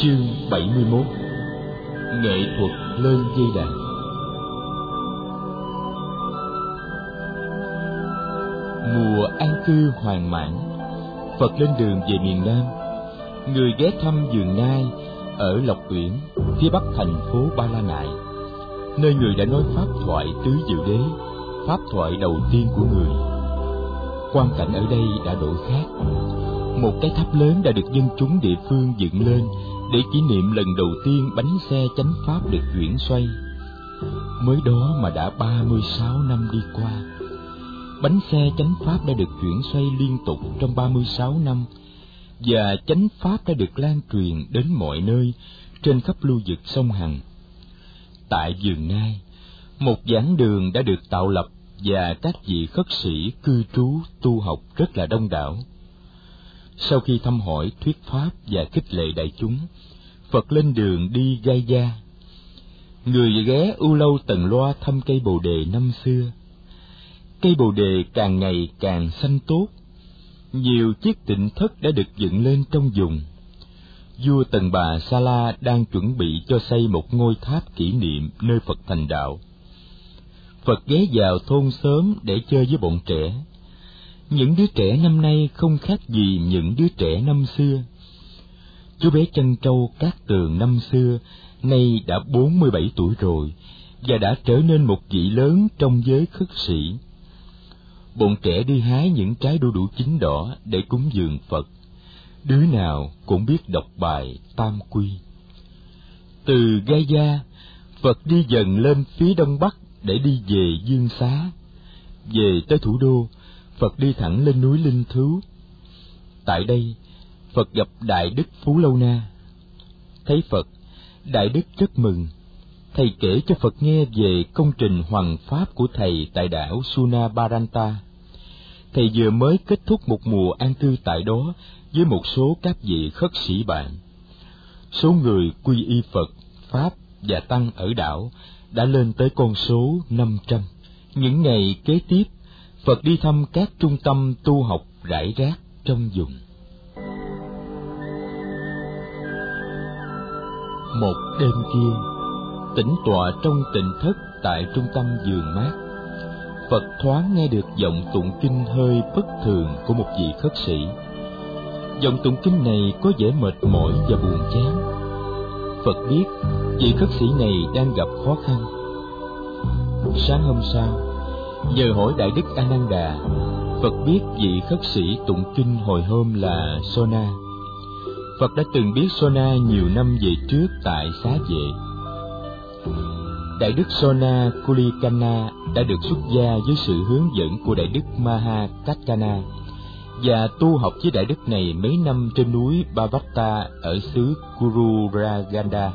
Chương 71. Nghệ thuật lên dây đàn. Mùa an cư hoàn mãn, Phật lên đường về miền Nam. Người ghé thăm vườn nai ở Lộc Uyển, phía bắc thành phố Ba La Nại, nơi người đã nói pháp thoại tứ diệu đế, pháp thoại đầu tiên của người. Quang cảnh ở đây đã đổi khác. Một cái tháp lớn đã được dân chúng địa phương dựng lên để kỷ niệm lần đầu tiên bánh xe chánh pháp được chuyển xoay. Mới đó mà đã 36 năm đi qua. Bánh xe chánh pháp đã được chuyển xoay liên tục trong 36 năm, và chánh pháp đã được lan truyền đến mọi nơi trên khắp lưu vực sông Hằng. Tại vườn nai, một giảng đường đã được tạo lập và các vị khất sĩ cư trú tu học rất là đông đảo. Sau khi thăm hỏi, thuyết pháp và khích lệ đại chúng, Phật lên đường đi Gaya. Người ghé Ưu Lâu Tần Loa thăm cây bồ đề năm xưa. Cây bồ đề càng ngày càng xanh tốt. Nhiều chiếc tịnh thất đã được dựng lên trong vùng. Vua Tần Bà Sa La đang chuẩn bị cho xây một ngôi tháp kỷ niệm nơi Phật thành đạo. Phật ghé vào thôn xóm để chơi với bọn trẻ. Những đứa trẻ năm nay không khác gì những đứa trẻ năm xưa. Chú bé Chân Trâu Cát Tường năm xưa nay đã 47 tuổi rồi và đã trở nên một vị lớn trong giới khất sĩ. Bọn trẻ đi hái những trái đu đủ chín đỏ để cúng dường Phật. Đứa nào cũng biết đọc bài Tam Quy. Từ Gaya, Phật đi dần lên phía đông bắc để đi về Dương Xá. Về tới thủ đô, Phật đi thẳng lên núi Linh Thứu. Tại đây, Phật gặp Đại Đức Phú Lâu Na. Thấy Phật, Đại Đức rất mừng. Thầy kể cho Phật nghe về công trình hoằng pháp của thầy tại đảo Sunabaranta. Thầy vừa mới kết thúc một mùa an cư tại đó với một số các vị khất sĩ bạn. Số người quy y Phật, Pháp và Tăng ở đảo đã lên tới con số 500. Những ngày kế tiếp, Phật đi thăm các trung tâm tu học rải rác trong vùng. Một đêm kia, tĩnh tọa trong tịnh thất tại trung tâm vườn mát, Phật thoáng nghe được giọng tụng kinh hơi bất thường của một vị khất sĩ. Giọng tụng kinh này có vẻ mệt mỏi và buồn chán. Phật biết vị khất sĩ này đang gặp khó khăn. Sáng hôm sau, nhờ hỏi Đại Đức A Nan Đà, Phật biết vị khất sĩ tụng kinh hồi hôm là Sona. Phật đã từng biết Sona nhiều năm về trước tại Xá Vệ. Đại Đức Sona Kulikana đã được xuất gia với sự hướng dẫn của Đại Đức Maha Kaccana và tu học với Đại Đức này mấy năm trên núi Bavatta ở xứ Kururaganda.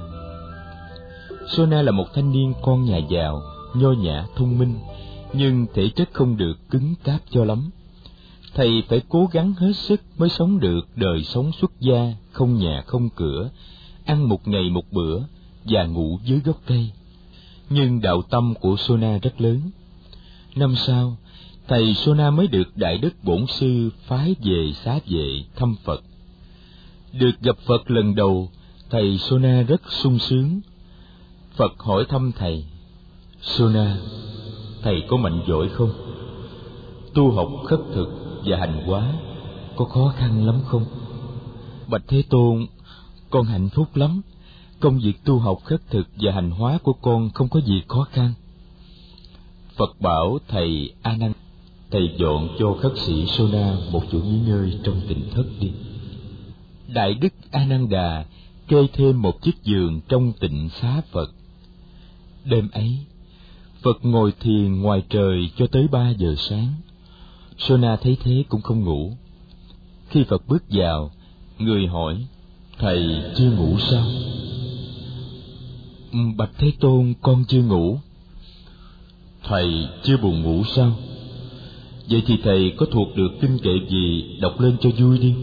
Sona là một thanh niên con nhà giàu, nho nhã, thông minh, nhưng thể chất không được cứng cáp cho lắm. Thầy phải cố gắng hết sức mới sống được đời sống xuất gia, không nhà không cửa, ăn một ngày một bữa và ngủ dưới gốc cây. Nhưng đạo tâm của Sona rất lớn. Năm sau, thầy Sona mới được Đại Đức Bổn Sư phái về Xá Vệ thăm Phật. Được gặp Phật lần đầu, thầy Sona rất sung sướng. Phật hỏi thăm thầy: Sona, thầy có mạnh dỗi không? Tu học khất thực và hành hóa có khó khăn lắm không? Bạch Thế Tôn, con hạnh phúc lắm. Công việc tu học khất thực và hành hóa của con không có gì khó khăn. Phật bảo thầy A Nan, thầy dọn cho khất sĩ Sona một chỗ nghỉ ngơi trong tịnh thất đi. Đại Đức A Nan Đà kê thêm một chiếc giường trong tịnh xá Phật. Đêm ấy, Phật ngồi thiền ngoài trời cho tới 3 giờ sáng. Sona thấy thế cũng không ngủ. Khi Phật bước vào, người hỏi: Thầy chưa ngủ sao? Bạch Thế Tôn, con chưa ngủ. Thầy chưa buồn ngủ sao? Vậy thì thầy có thuộc được kinh kệ gì, đọc lên cho vui đi.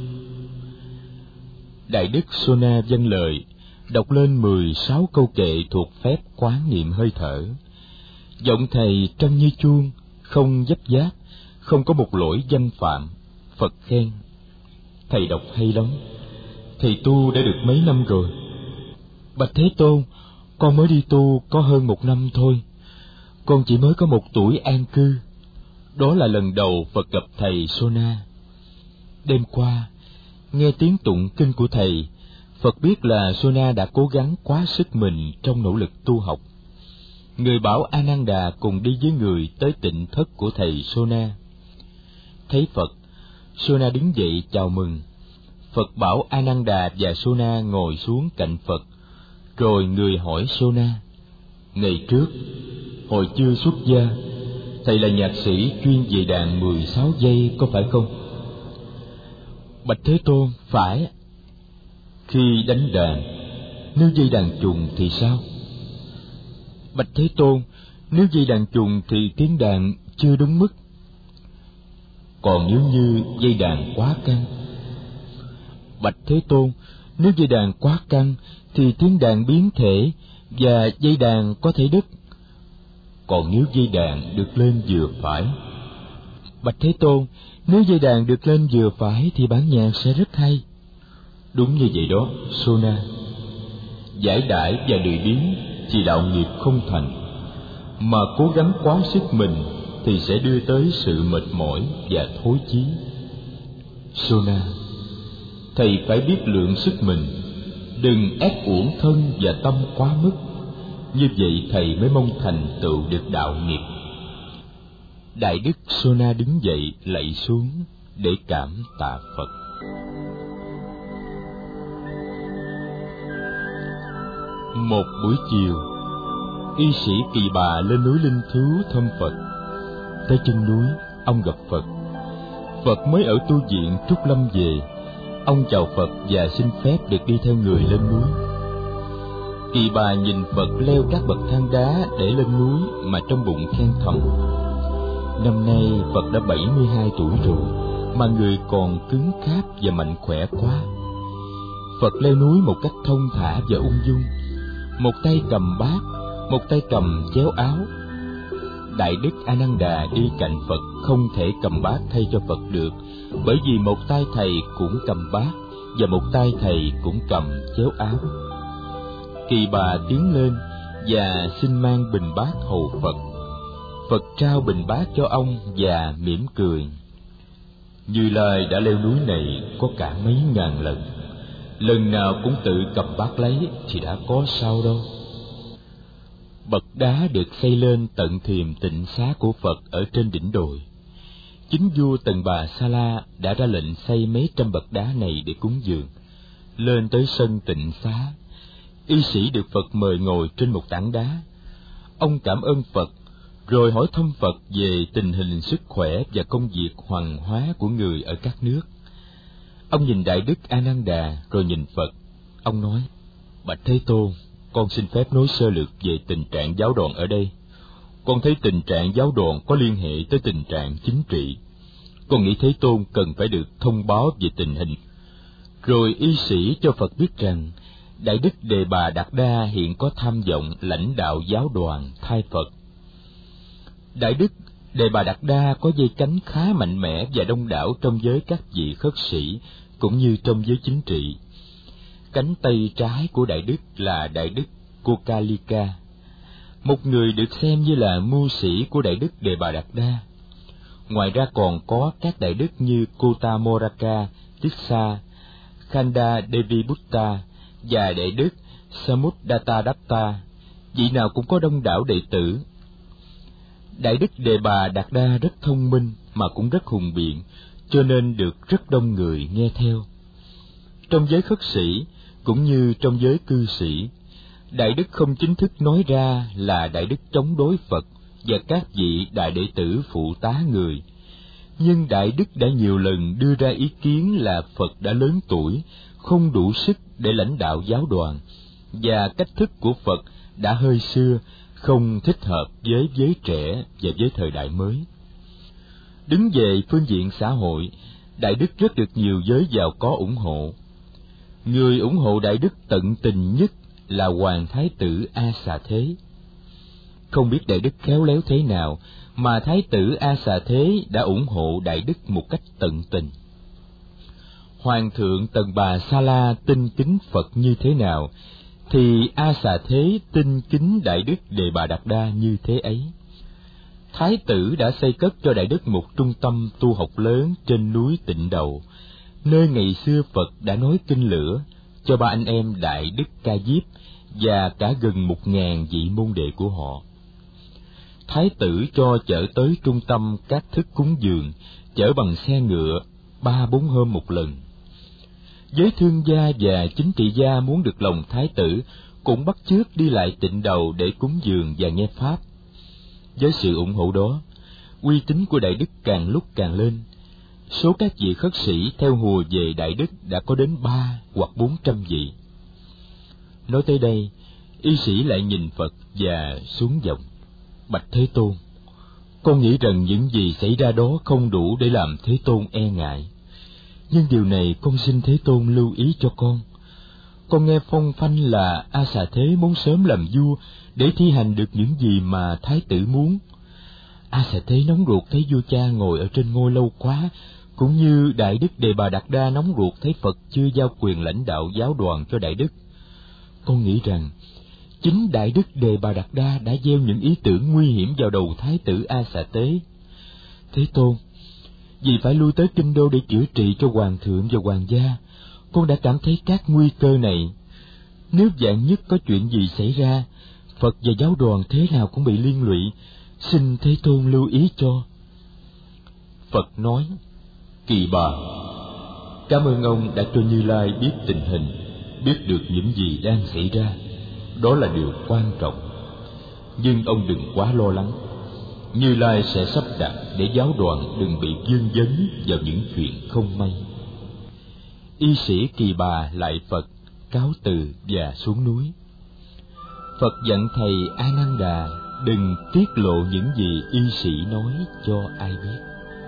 Đại Đức Sona vâng lời, đọc lên 16 câu kệ thuộc phép quán niệm hơi thở. Giọng thầy trăng như chuông, không dấp dáp, không có một lỗi danh phạm. Phật khen: Thầy đọc hay lắm. thầy tu đã được mấy năm rồi? Bạch Thế Tôn, con mới đi tu có hơn 1 năm thôi. Con chỉ mới có 1 tuổi an cư. Đó là lần đầu Phật gặp thầy Sona. Đêm qua, nghe tiếng tụng kinh của thầy, Phật biết là Sona đã cố gắng quá sức mình trong nỗ lực tu học. Người bảo Ananda cùng đi với người tới tịnh thất của thầy Sona. Thấy Phật, Sona đứng dậy chào mừng. Phật bảo Ananda và Sona ngồi xuống cạnh Phật, rồi người hỏi Sona: ngày trước, hồi chưa xuất gia, thầy là nhạc sĩ chuyên về đàn 16 giây có phải không? Bạch Thế Tôn, phải. Khi đánh đàn, nếu dây đàn trùng thì sao? Bạch Thế Tôn, nếu dây đàn trùng thì tiếng đàn chưa đúng mức. Còn nếu như dây đàn quá căng? Bạch Thế Tôn, nếu dây đàn quá căng thì tiếng đàn biến thể và dây đàn có thể đứt. Còn nếu dây đàn được lên vừa phải? Bạch Thế Tôn, nếu dây đàn được lên vừa phải thì bản nhạc sẽ rất hay. Đúng như vậy đó, Sona. Giải đãi và lười biếng thì đạo nghiệp không thành, mà cố gắng quá sức mình thì sẽ đưa tới sự mệt mỏi và thối chí. Sona, thầy phải biết lượng sức mình, đừng ép uổng thân và tâm quá mức. Như vậy thầy mới mong thành tựu được đạo nghiệp. Đại đức Sona đứng dậy lạy xuống để cảm tạ Phật. Một buổi chiều, y sĩ Kỳ Bà lên núi Linh Thứu thăm Phật. Tới chân núi, ông gặp Phật. Phật mới ở tu viện Trúc Lâm về. Ông chào Phật và xin phép được đi theo người lên núi. Kỳ Bà nhìn Phật leo các bậc thang đá để lên núi mà trong bụng khen thầm: năm nay Phật đã 72 tuổi rồi mà người còn cứng cáp và mạnh khỏe quá. Phật leo núi một cách thông thả và ung dung, một tay cầm bát, một tay cầm chéo áo. Đại đức Ananda đi cạnh Phật không thể cầm bát thay cho Phật được, bởi vì một tay thầy cũng cầm bát và một tay thầy cũng cầm chéo áo. Kỳ Bà tiến lên và xin mang bình bát hầu Phật. Phật trao bình bát cho ông và mỉm cười: Như Lai đã leo núi này có cả mấy ngàn lần, lần nào cũng tự cầm bát lấy thì đã có sao đâu. Bậc đá được xây lên tận thềm tịnh xá của Phật ở trên đỉnh đồi. Chính vua Tần Bà Sa La đã ra lệnh xây mấy trăm bậc đá này để cúng dường. Lên tới sân tịnh xá, y sĩ được Phật mời ngồi trên một tảng đá. Ông cảm ơn Phật, rồi hỏi thăm Phật về tình hình sức khỏe và công việc hoằng hóa của người ở các nước. Ông nhìn Đại đức Ananda rồi nhìn Phật. Ông nói: Bạch Thế Tôn, con xin phép nói sơ lược về tình trạng giáo đoàn ở đây. Con thấy tình trạng giáo đoàn có liên hệ tới tình trạng chính trị. Con nghĩ Thế Tôn cần phải được thông báo về tình hình. Rồi y sĩ cho Phật biết rằng Đại đức Đề Bà Đạt Đa hiện có tham vọng lãnh đạo giáo đoàn thay Phật. Đại đức Đề Bà Đạt Đa có dây cánh khá mạnh mẽ và đông đảo trong giới các vị khất sĩ cũng như trong giới chính trị. Cánh tay trái của Đại đức là Đại đức Kokalika, một người được xem như là mưu sĩ của Đại đức Đề Bà Đạt Đa. Ngoài ra còn có các đại đức như Kota Moraka, Tiksa, Khanda Devi Butta và Đại đức Samuddatta Datta, vị nào cũng có đông đảo đệ tử. Đại đức Đề Bà Đạt Đa rất thông minh mà cũng rất hùng biện, cho nên được rất đông người nghe theo. Trong giới khất sĩ cũng như trong giới cư sĩ, Đại đức không chính thức nói ra là Đại đức chống đối Phật và các vị đại đệ tử phụ tá người, nhưng Đại đức đã nhiều lần đưa ra ý kiến là Phật đã lớn tuổi, không đủ sức để lãnh đạo giáo đoàn, và cách thức của Phật đã hơi xưa, không thích hợp với giới trẻ và với thời đại mới. Đứng về phương diện xã hội, Đại đức rất được nhiều giới giàu có ủng hộ. Người ủng hộ Đại đức tận tình nhất là Hoàng Thái tử A Xà Thế. Không biết Đại đức khéo léo thế nào mà Thái tử A Xà Thế đã ủng hộ Đại đức một cách tận tình. Hoàng thượng Tần Bà Sa La tin kính Phật như thế nào, thì A Xà Thế tin kính Đại Đức Đề Bà Đạt Đa như thế ấy. Thái tử đã xây cất cho Đại Đức một trung tâm tu học lớn trên núi Tịnh Đầu, nơi ngày xưa Phật đã nói kinh lửa cho ba anh em Đại Đức Ca Diếp và cả gần 1000 vị môn đệ của họ. Thái tử cho chở tới trung tâm các thức cúng dường, chở bằng xe ngựa 3-4 hôm một lần. Giới thương gia và chính trị gia muốn được lòng Thái tử cũng bắt chước đi lại Tịnh Đầu để cúng dường và nghe pháp. Với sự ủng hộ đó, uy tín của Đại Đức càng lúc càng lên. Số các vị khất sĩ theo hùa về Đại Đức đã có đến 300 hoặc 400 vị. Nói tới đây, y sĩ lại nhìn Phật và xuống giọng: Bạch Thế Tôn, con nghĩ rằng những gì xảy ra đó không đủ để làm Thế Tôn e ngại. Nhưng điều này con xin Thế Tôn lưu ý cho con. Con nghe phong phanh là A Xà Thế muốn sớm làm vua để thi hành được những gì mà Thái tử muốn. A Xà Thế nóng ruột thấy vua cha ngồi ở trên ngôi lâu quá, cũng như Đại Đức Đề Bà Đạt Đa nóng ruột thấy Phật chưa giao quyền lãnh đạo giáo đoàn cho Đại Đức. Con nghĩ rằng chính Đại Đức Đề Bà Đạt Đa đã gieo những ý tưởng nguy hiểm vào đầu Thái tử A Xà Thế. Thế Tôn, vì phải lui tới kinh đô để chữa trị cho hoàng thượng và hoàng gia, con đã cảm thấy các nguy cơ này. Nếu vạn nhất có chuyện gì xảy ra, Phật và giáo đoàn thế nào cũng bị liên lụy, xin Thế Tôn lưu ý cho. Phật nói: Kỳ Bà, cảm ơn ông đã cho Như Lai biết tình hình, biết được những gì đang xảy ra. Đó là điều quan trọng. Nhưng ông đừng quá lo lắng. Như Lai sẽ sắp đặt để giáo đoàn đừng bị vương vấn vào những chuyện không may. Y sĩ Kỳ Bà lại Phật, cáo từ và xuống núi. Phật dặn thầy A Nan Đà đừng tiết lộ những gì y sĩ nói cho ai biết.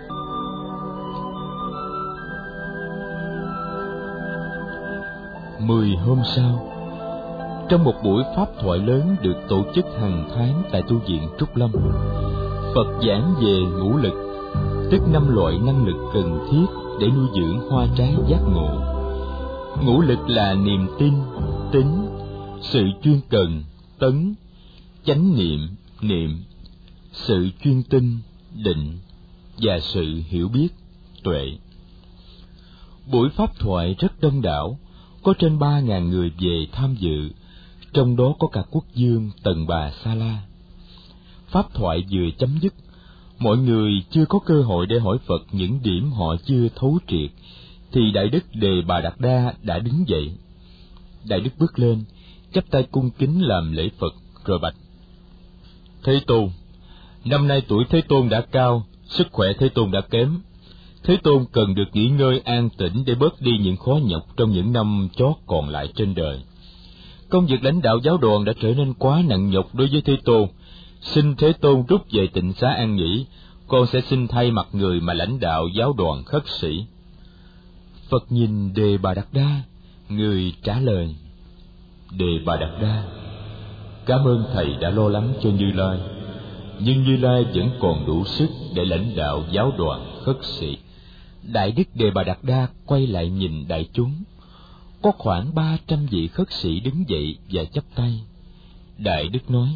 Mười hôm sau, trong một buổi pháp thoại lớn được tổ chức hàng tháng tại tu viện Trúc Lâm, Phật giảng về ngũ lực, tức 5 loại năng lực cần thiết để nuôi dưỡng hoa trái giác ngộ. Ngũ lực là niềm tin, tín, sự chuyên cần, tấn, chánh niệm, niệm, sự chuyên tinh, định, và sự hiểu biết, tuệ. Buổi pháp thoại rất đông đảo, có trên 3.000 người về tham dự, trong đó có cả quốc vương Tần Bà Sa La. Pháp thoại vừa chấm dứt, mọi người chưa có cơ hội để hỏi Phật những điểm họ chưa thấu triệt, thì Đại Đức Đề Bà Đạt Đa đã đứng dậy. Đại Đức bước lên, chắp tay cung kính làm lễ Phật, rồi bạch: Thế Tôn, năm nay tuổi Thế Tôn đã cao, sức khỏe Thế Tôn đã kém. Thế Tôn cần được nghỉ ngơi an tĩnh để bớt đi những khó nhọc trong những năm chót còn lại trên đời. Công việc lãnh đạo giáo đoàn đã trở nên quá nặng nhọc đối với Thế Tôn. Xin Thế Tôn rút về tịnh xá an nghỉ, con sẽ xin thay mặt người mà lãnh đạo giáo đoàn khất sĩ. Phật nhìn Đề Bà Đạt Đa, người trả lời: Đề Bà Đạt Đa, cảm ơn thầy đã lo lắng cho Như Lai, nhưng Như Lai vẫn còn đủ sức để lãnh đạo giáo đoàn khất sĩ. Đại Đức Đề Bà Đạt Đa quay lại nhìn đại chúng. Có khoảng 300 vị khất sĩ đứng dậy và chắp tay. Đại Đức nói: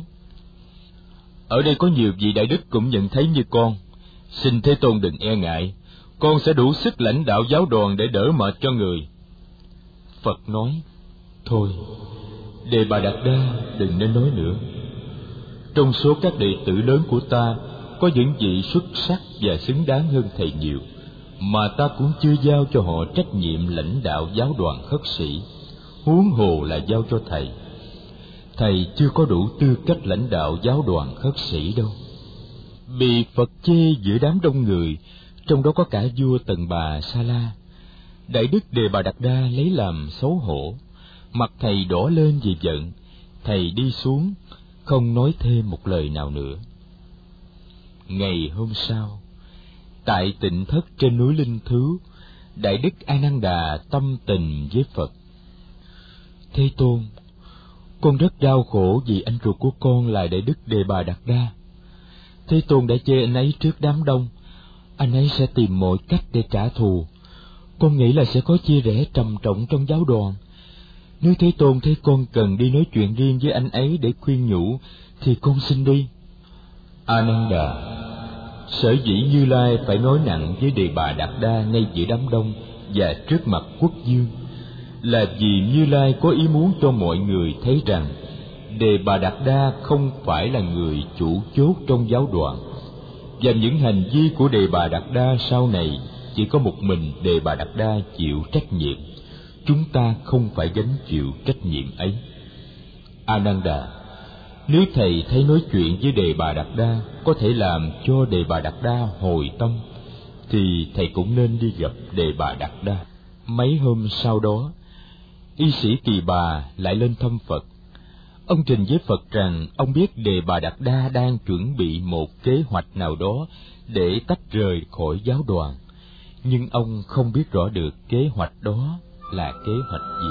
Ở đây có nhiều vị Đại Đức cũng nhận thấy như con. Xin Thế Tôn đừng e ngại, con sẽ đủ sức lãnh đạo giáo đoàn để đỡ mệt cho người. Phật nói: Thôi, Đề Bà Đạt Đa đừng nên nói nữa. Trong số các đệ tử lớn của ta, có những vị xuất sắc và xứng đáng hơn thầy nhiều, mà ta cũng chưa giao cho họ trách nhiệm lãnh đạo giáo đoàn khất sĩ, huống hồ là giao cho thầy. Thầy chưa có đủ tư cách lãnh đạo giáo đoàn khất sĩ đâu. Bị Phật chê giữa đám đông người, trong đó có cả vua Tần Bà Sa La. Đại Đức Đề Bà Đạt Đa lấy làm xấu hổ, mặt thầy đỏ lên vì giận. Thầy đi xuống, không nói thêm một lời nào nữa. Ngày hôm sau, tại tịnh thất trên núi Linh Thứu, Đại Đức A Nan Đà tâm tình với Phật: Thế Tôn, con rất đau khổ vì anh ruột của con là Đại Đức Đề Bà Đạt Đa. Thế Tôn đã chê anh ấy trước đám đông, anh ấy sẽ tìm mọi cách để trả thù. con nghĩ là sẽ có chia rẽ trầm trọng trong giáo đoàn. Nếu Thế Tôn thấy con cần đi nói chuyện riêng với anh ấy để khuyên nhủ, thì con xin đi. Ananda, sở dĩ Như Lai phải nói nặng với Đề Bà Đạt Đa ngay giữa đám đông và trước mặt quốc vương là vì Như Lai có ý muốn cho mọi người thấy rằng Đề Bà Đạt Đa không phải là người chủ chốt trong giáo đoàn, và những hành vi của Đề Bà Đạt Đa sau này chỉ có một mình Đề Bà Đạt Đa chịu trách nhiệm. Chúng ta không phải gánh chịu trách nhiệm ấy. Ananda, nếu thầy thấy nói chuyện với Đề Bà Đạt Đa có thể làm cho Đề Bà Đạt Đa hồi tâm, thì thầy cũng nên đi gặp Đề Bà Đạt Đa. Mấy hôm sau đó, y sĩ Tỳ Bà lại lên thăm Phật. Ông trình với Phật rằng ông biết Đề Bà Đạt Đa đang chuẩn bị một kế hoạch nào đó để tách rời khỏi giáo đoàn, nhưng ông không biết rõ được kế hoạch đó là kế hoạch gì.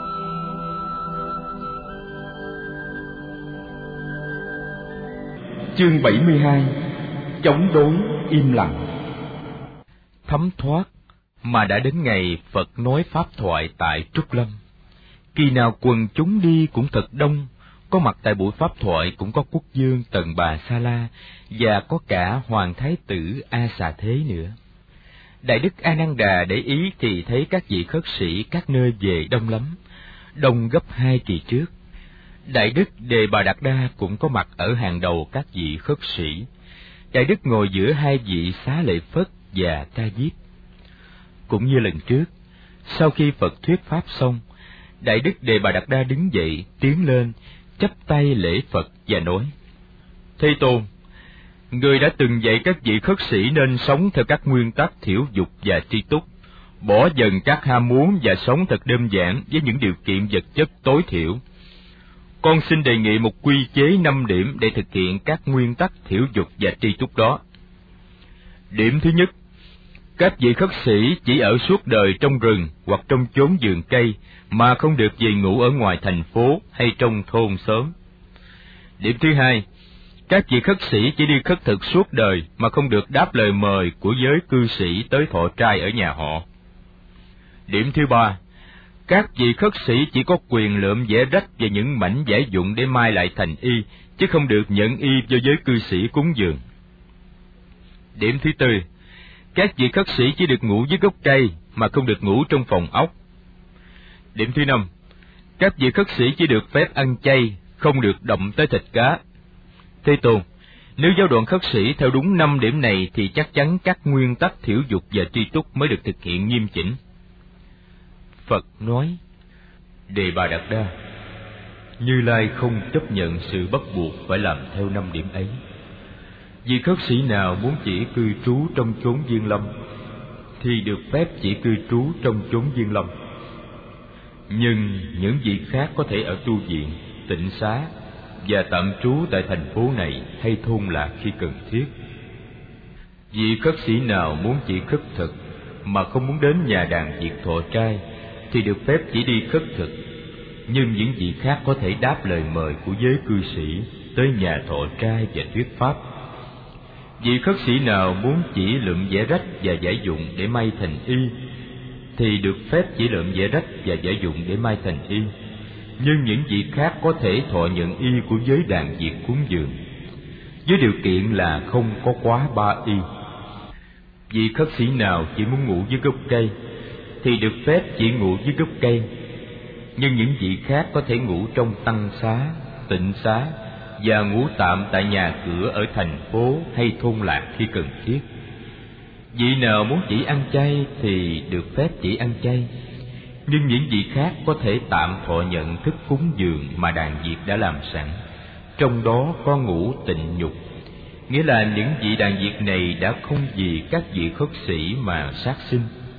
Chương 72: Chống đối im lặng. Thấm thoát mà đã đến ngày Phật nói pháp thoại tại Trúc Lâm. Kỳ nào quần chúng đi cũng thật đông, có mặt tại buổi pháp thoại cũng có quốc vương Tần Bà Sa La và có cả hoàng thái tử A Xà Thế nữa. Đại đức A Nan Đà để ý thì thấy các vị khất sĩ các nơi về đông lắm, đông gấp 2 kỳ trước. Đại đức Đề Bà Đạt Đa cũng có mặt ở hàng đầu các vị khất sĩ. Đại đức ngồi giữa hai vị Xá Lợi Phất và Ca Diếp. Cũng như lần trước, sau khi Phật thuyết pháp xong, Đại đức Đề Bà Đạt Đa đứng dậy, tiến lên, chắp tay lễ Phật và nói: Thế Tôn, Người đã từng dạy các vị khất sĩ nên sống theo các nguyên tắc thiểu dục và tri túc, bỏ dần các ham muốn và sống thật đơn giản với những điều kiện vật chất tối thiểu. Con xin đề nghị một quy chế 5 điểm để thực hiện các nguyên tắc thiểu dục và tri túc đó. Điểm thứ nhất, các vị khất sĩ chỉ ở suốt đời trong rừng hoặc trong chốn vườn cây mà không được về ngủ ở ngoài thành phố hay trong thôn xóm. Điểm thứ hai, các vị khất sĩ chỉ đi khất thực suốt đời mà không được đáp lời mời của giới cư sĩ tới thọ trai ở nhà họ. Điểm thứ ba, các vị khất sĩ chỉ có quyền lượm vẽ rách và những mảnh vải dụng để mai lại thành y, chứ không được nhận y do giới cư sĩ cúng dường. Điểm thứ tư, các vị khất sĩ chỉ được ngủ dưới gốc cây mà không được ngủ trong phòng ốc. Điểm thứ năm, các vị khất sĩ chỉ được phép ăn chay, không được động tới thịt cá. Thế Tôn, nếu giáo đoàn khất sĩ theo đúng 5 điểm này thì chắc chắn các nguyên tắc thiểu dục và tri túc mới được thực hiện nghiêm chỉnh. Phật nói: Đề Bà Đạt Đa, Như Lai không chấp nhận sự bắt buộc phải làm theo 5 điểm ấy. Vì khất sĩ nào muốn chỉ cư trú trong chốn viên lâm thì được phép chỉ cư trú trong chốn viên lâm, nhưng những vị khác có thể ở tu viện, tịnh xá và tạm trú tại thành phố này hay thôn lạc khi cần thiết. Vị khất sĩ nào muốn chỉ khất thực mà không muốn đến nhà đàn việc thọ trai thì được phép chỉ đi khất thực, nhưng những vị khác có thể đáp lời mời của giới cư sĩ tới nhà thọ trai và thuyết pháp. Vị khất sĩ nào muốn chỉ lượm vẽ rách và vải dụng để may thành y thì được phép chỉ lượm vẽ rách và vải dụng để may thành y, nhưng những vị khác có thể thọ nhận y của giới đàn việc cúng dường, với điều kiện là không có quá 3 y. Vị khất sĩ nào chỉ muốn ngủ dưới gốc cây thì được phép chỉ ngủ dưới gốc cây, nhưng những vị khác có thể ngủ trong tăng xá, tịnh xá và ngủ tạm tại nhà cửa ở thành phố hay thôn lạc khi cần thiết. Vị nào muốn chỉ ăn chay thì được phép chỉ ăn chay, nhưng những vị khác có thể tạm thọ nhận thức cúng dường mà đàn Việt đã làm sẵn, trong đó có ngũ tịnh nhục, nghĩa là những vị đàn Việt này đã không vì các vị khất sĩ mà sát sinh.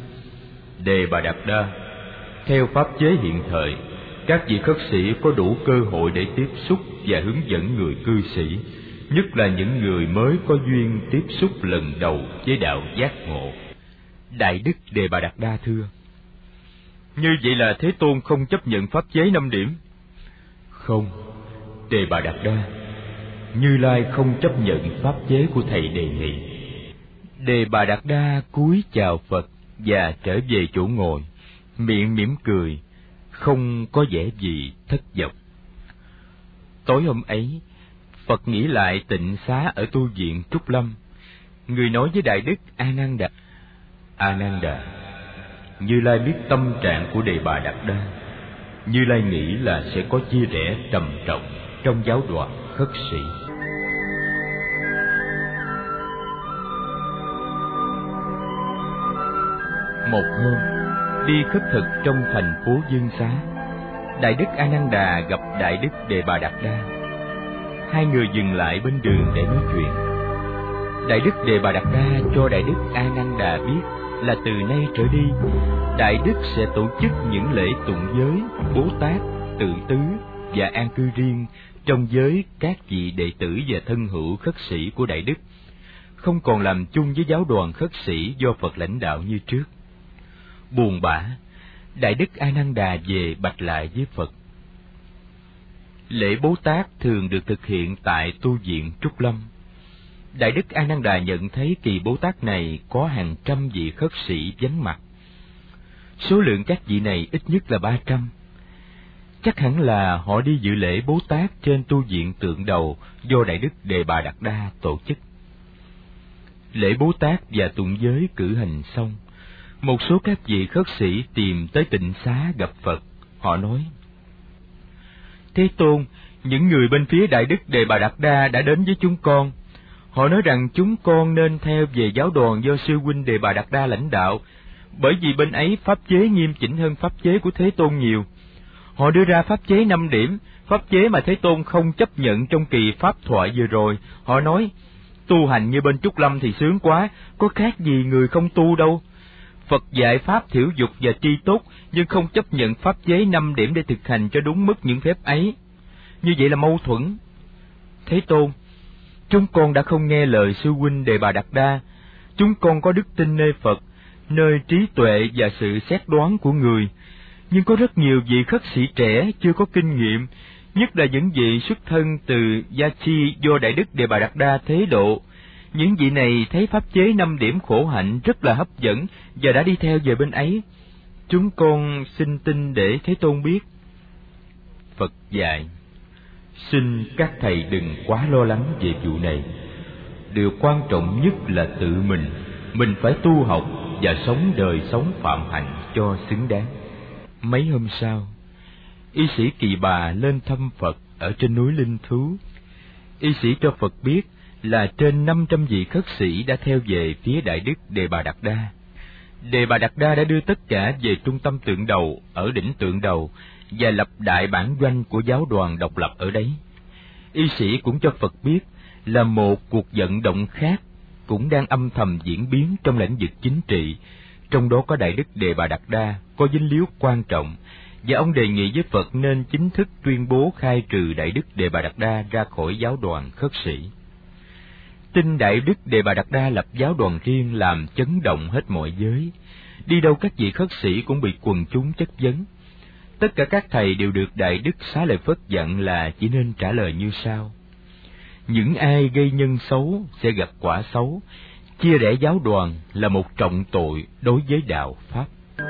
Đề Bà Đạt Đa, theo pháp chế hiện thời, các vị khất sĩ có đủ cơ hội để tiếp xúc và hướng dẫn người cư sĩ, nhất là những người mới có duyên tiếp xúc lần đầu với đạo giác ngộ. Đại đức Đề Bà Đạt Đa thưa: Như vậy là Thế Tôn không chấp nhận pháp chế 5 điểm? Không, Đề Bà Đạt Đa, Như Lai không chấp nhận pháp chế của thầy đề nghị. Đề Bà Đạt Đa cúi chào Phật và trở về chỗ ngồi, miệng mỉm cười, không có vẻ gì thất vọng. Tối hôm ấy, Phật nghĩ lại tịnh xá ở tu viện Trúc Lâm. Người nói với Đại Đức A Nan Đà: A Nan Đà, Như Lai biết tâm trạng của Đề Bà Đạt Đa. Như Lai nghĩ là sẽ có chia rẽ trầm trọng trong giáo đoàn khất sĩ. Một hôm, đi khất thực trong thành phố Dương Xá, Đại Đức A Nan Đà gặp Đại Đức Đề Bà Đạt Đa. Hai người dừng lại bên đường để nói chuyện. Đại Đức Đề Bà Đạt Đa cho Đại Đức A Nan Đà biết là từ nay trở đi, Đại Đức sẽ tổ chức những lễ tụng giới, Bố Tát, Tự Tứ và an cư riêng trong giới các vị đệ tử và thân hữu khất sĩ của Đại Đức, không còn làm chung với giáo đoàn khất sĩ do Phật lãnh đạo như trước. Buồn bã, Đại Đức A Nan Đà về bạch lại với Phật. Lễ Bố Tát thường được thực hiện tại tu viện Trúc Lâm. Đại Đức A Nan Đà nhận thấy kỳ Bố Tát này có hàng trăm vị khất sĩ vắng mặt. Số lượng các vị này ít nhất là 300. Chắc hẳn là họ đi dự lễ Bố Tát trên tu viện Tượng Đầu do Đại Đức Đề Bà Đạt Đa tổ chức. Lễ Bố Tát và tụng giới cử hành xong, một số các vị khất sĩ tìm tới tịnh xá gặp Phật. Họ nói: Thế Tôn, những người bên phía Đại Đức Đề Bà Đạt Đa đã đến với chúng con. Họ nói rằng chúng con nên theo về giáo đoàn do sư huynh Đề Bà Đạt Đa lãnh đạo, bởi vì bên ấy pháp chế nghiêm chỉnh hơn pháp chế của Thế Tôn nhiều. Họ đưa ra pháp chế 5 điểm, pháp chế mà Thế Tôn không chấp nhận trong kỳ pháp thoại vừa rồi. Họ nói, tu hành như bên Trúc Lâm thì sướng quá, có khác gì người không tu đâu. Phật dạy pháp thiểu dục và tri túc, nhưng không chấp nhận pháp chế 5 điểm để thực hành cho đúng mức những phép ấy. Như vậy là mâu thuẫn. Thế Tôn, chúng con đã không nghe lời sư huynh Đề Bà Đạt Đa. Chúng con có đức tin nơi Phật, nơi trí tuệ và sự xét đoán của người. Nhưng có rất nhiều vị khất sĩ trẻ chưa có kinh nghiệm, nhất là những vị xuất thân từ Gia Chi do Đại Đức Đề Bà Đạt Đa thế độ. Những vị này thấy pháp chế 5 điểm khổ hạnh rất là hấp dẫn và đã đi theo về bên ấy. Chúng con xin tin để Thế Tôn biết. Phật dạy: xin các thầy đừng quá lo lắng về vụ này. Điều quan trọng nhất là tự mình phải tu học và sống đời sống phạm hạnh cho xứng đáng. Mấy hôm sau, y sĩ Kỳ Bà lên thăm Phật ở trên núi Linh Thú. Y sĩ cho Phật biết là trên 500 vị khất sĩ đã theo về phía Đại Đức Đề Bà Đạt Đa. Đề Bà Đạt Đa đã đưa tất cả về trung tâm Tượng Đầu ở đỉnh Tượng Đầu và lập đại bản doanh của giáo đoàn độc lập ở đấy. Y sĩ cũng cho Phật biết là một cuộc vận động khác cũng đang âm thầm diễn biến trong lĩnh vực chính trị, trong đó có Đại Đức Đề Bà Đạt Đa có dính líu quan trọng, và ông đề nghị với Phật nên chính thức tuyên bố khai trừ Đại Đức Đề Bà Đạt Đa ra khỏi giáo đoàn khất sĩ. Tin Đại Đức Đề Bà Đạt Đa lập giáo đoàn riêng làm chấn động hết mọi giới. Đi đâu các vị khất sĩ cũng bị quần chúng chất vấn. Tất cả các thầy đều được Đại Đức Xá Lợi Phất dặn là chỉ nên trả lời như sau: những ai gây nhân xấu sẽ gặp quả xấu. Chia rẽ giáo đoàn là một trọng tội đối với đạo Pháp.